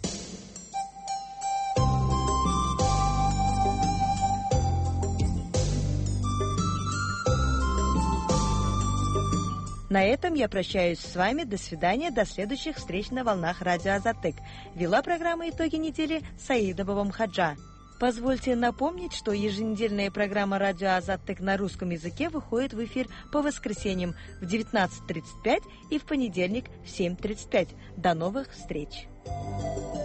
На этом я прощаюсь с вами. До свидания. До следующих встреч на волнах радио Азатык. Вела программа «Итоги недели» Саида Бабамхаджа. Позвольте напомнить, что еженедельная программа радио Азатык на русском языке выходит в эфир по воскресеньям в 19:35 и в понедельник в 7:35. До новых встреч!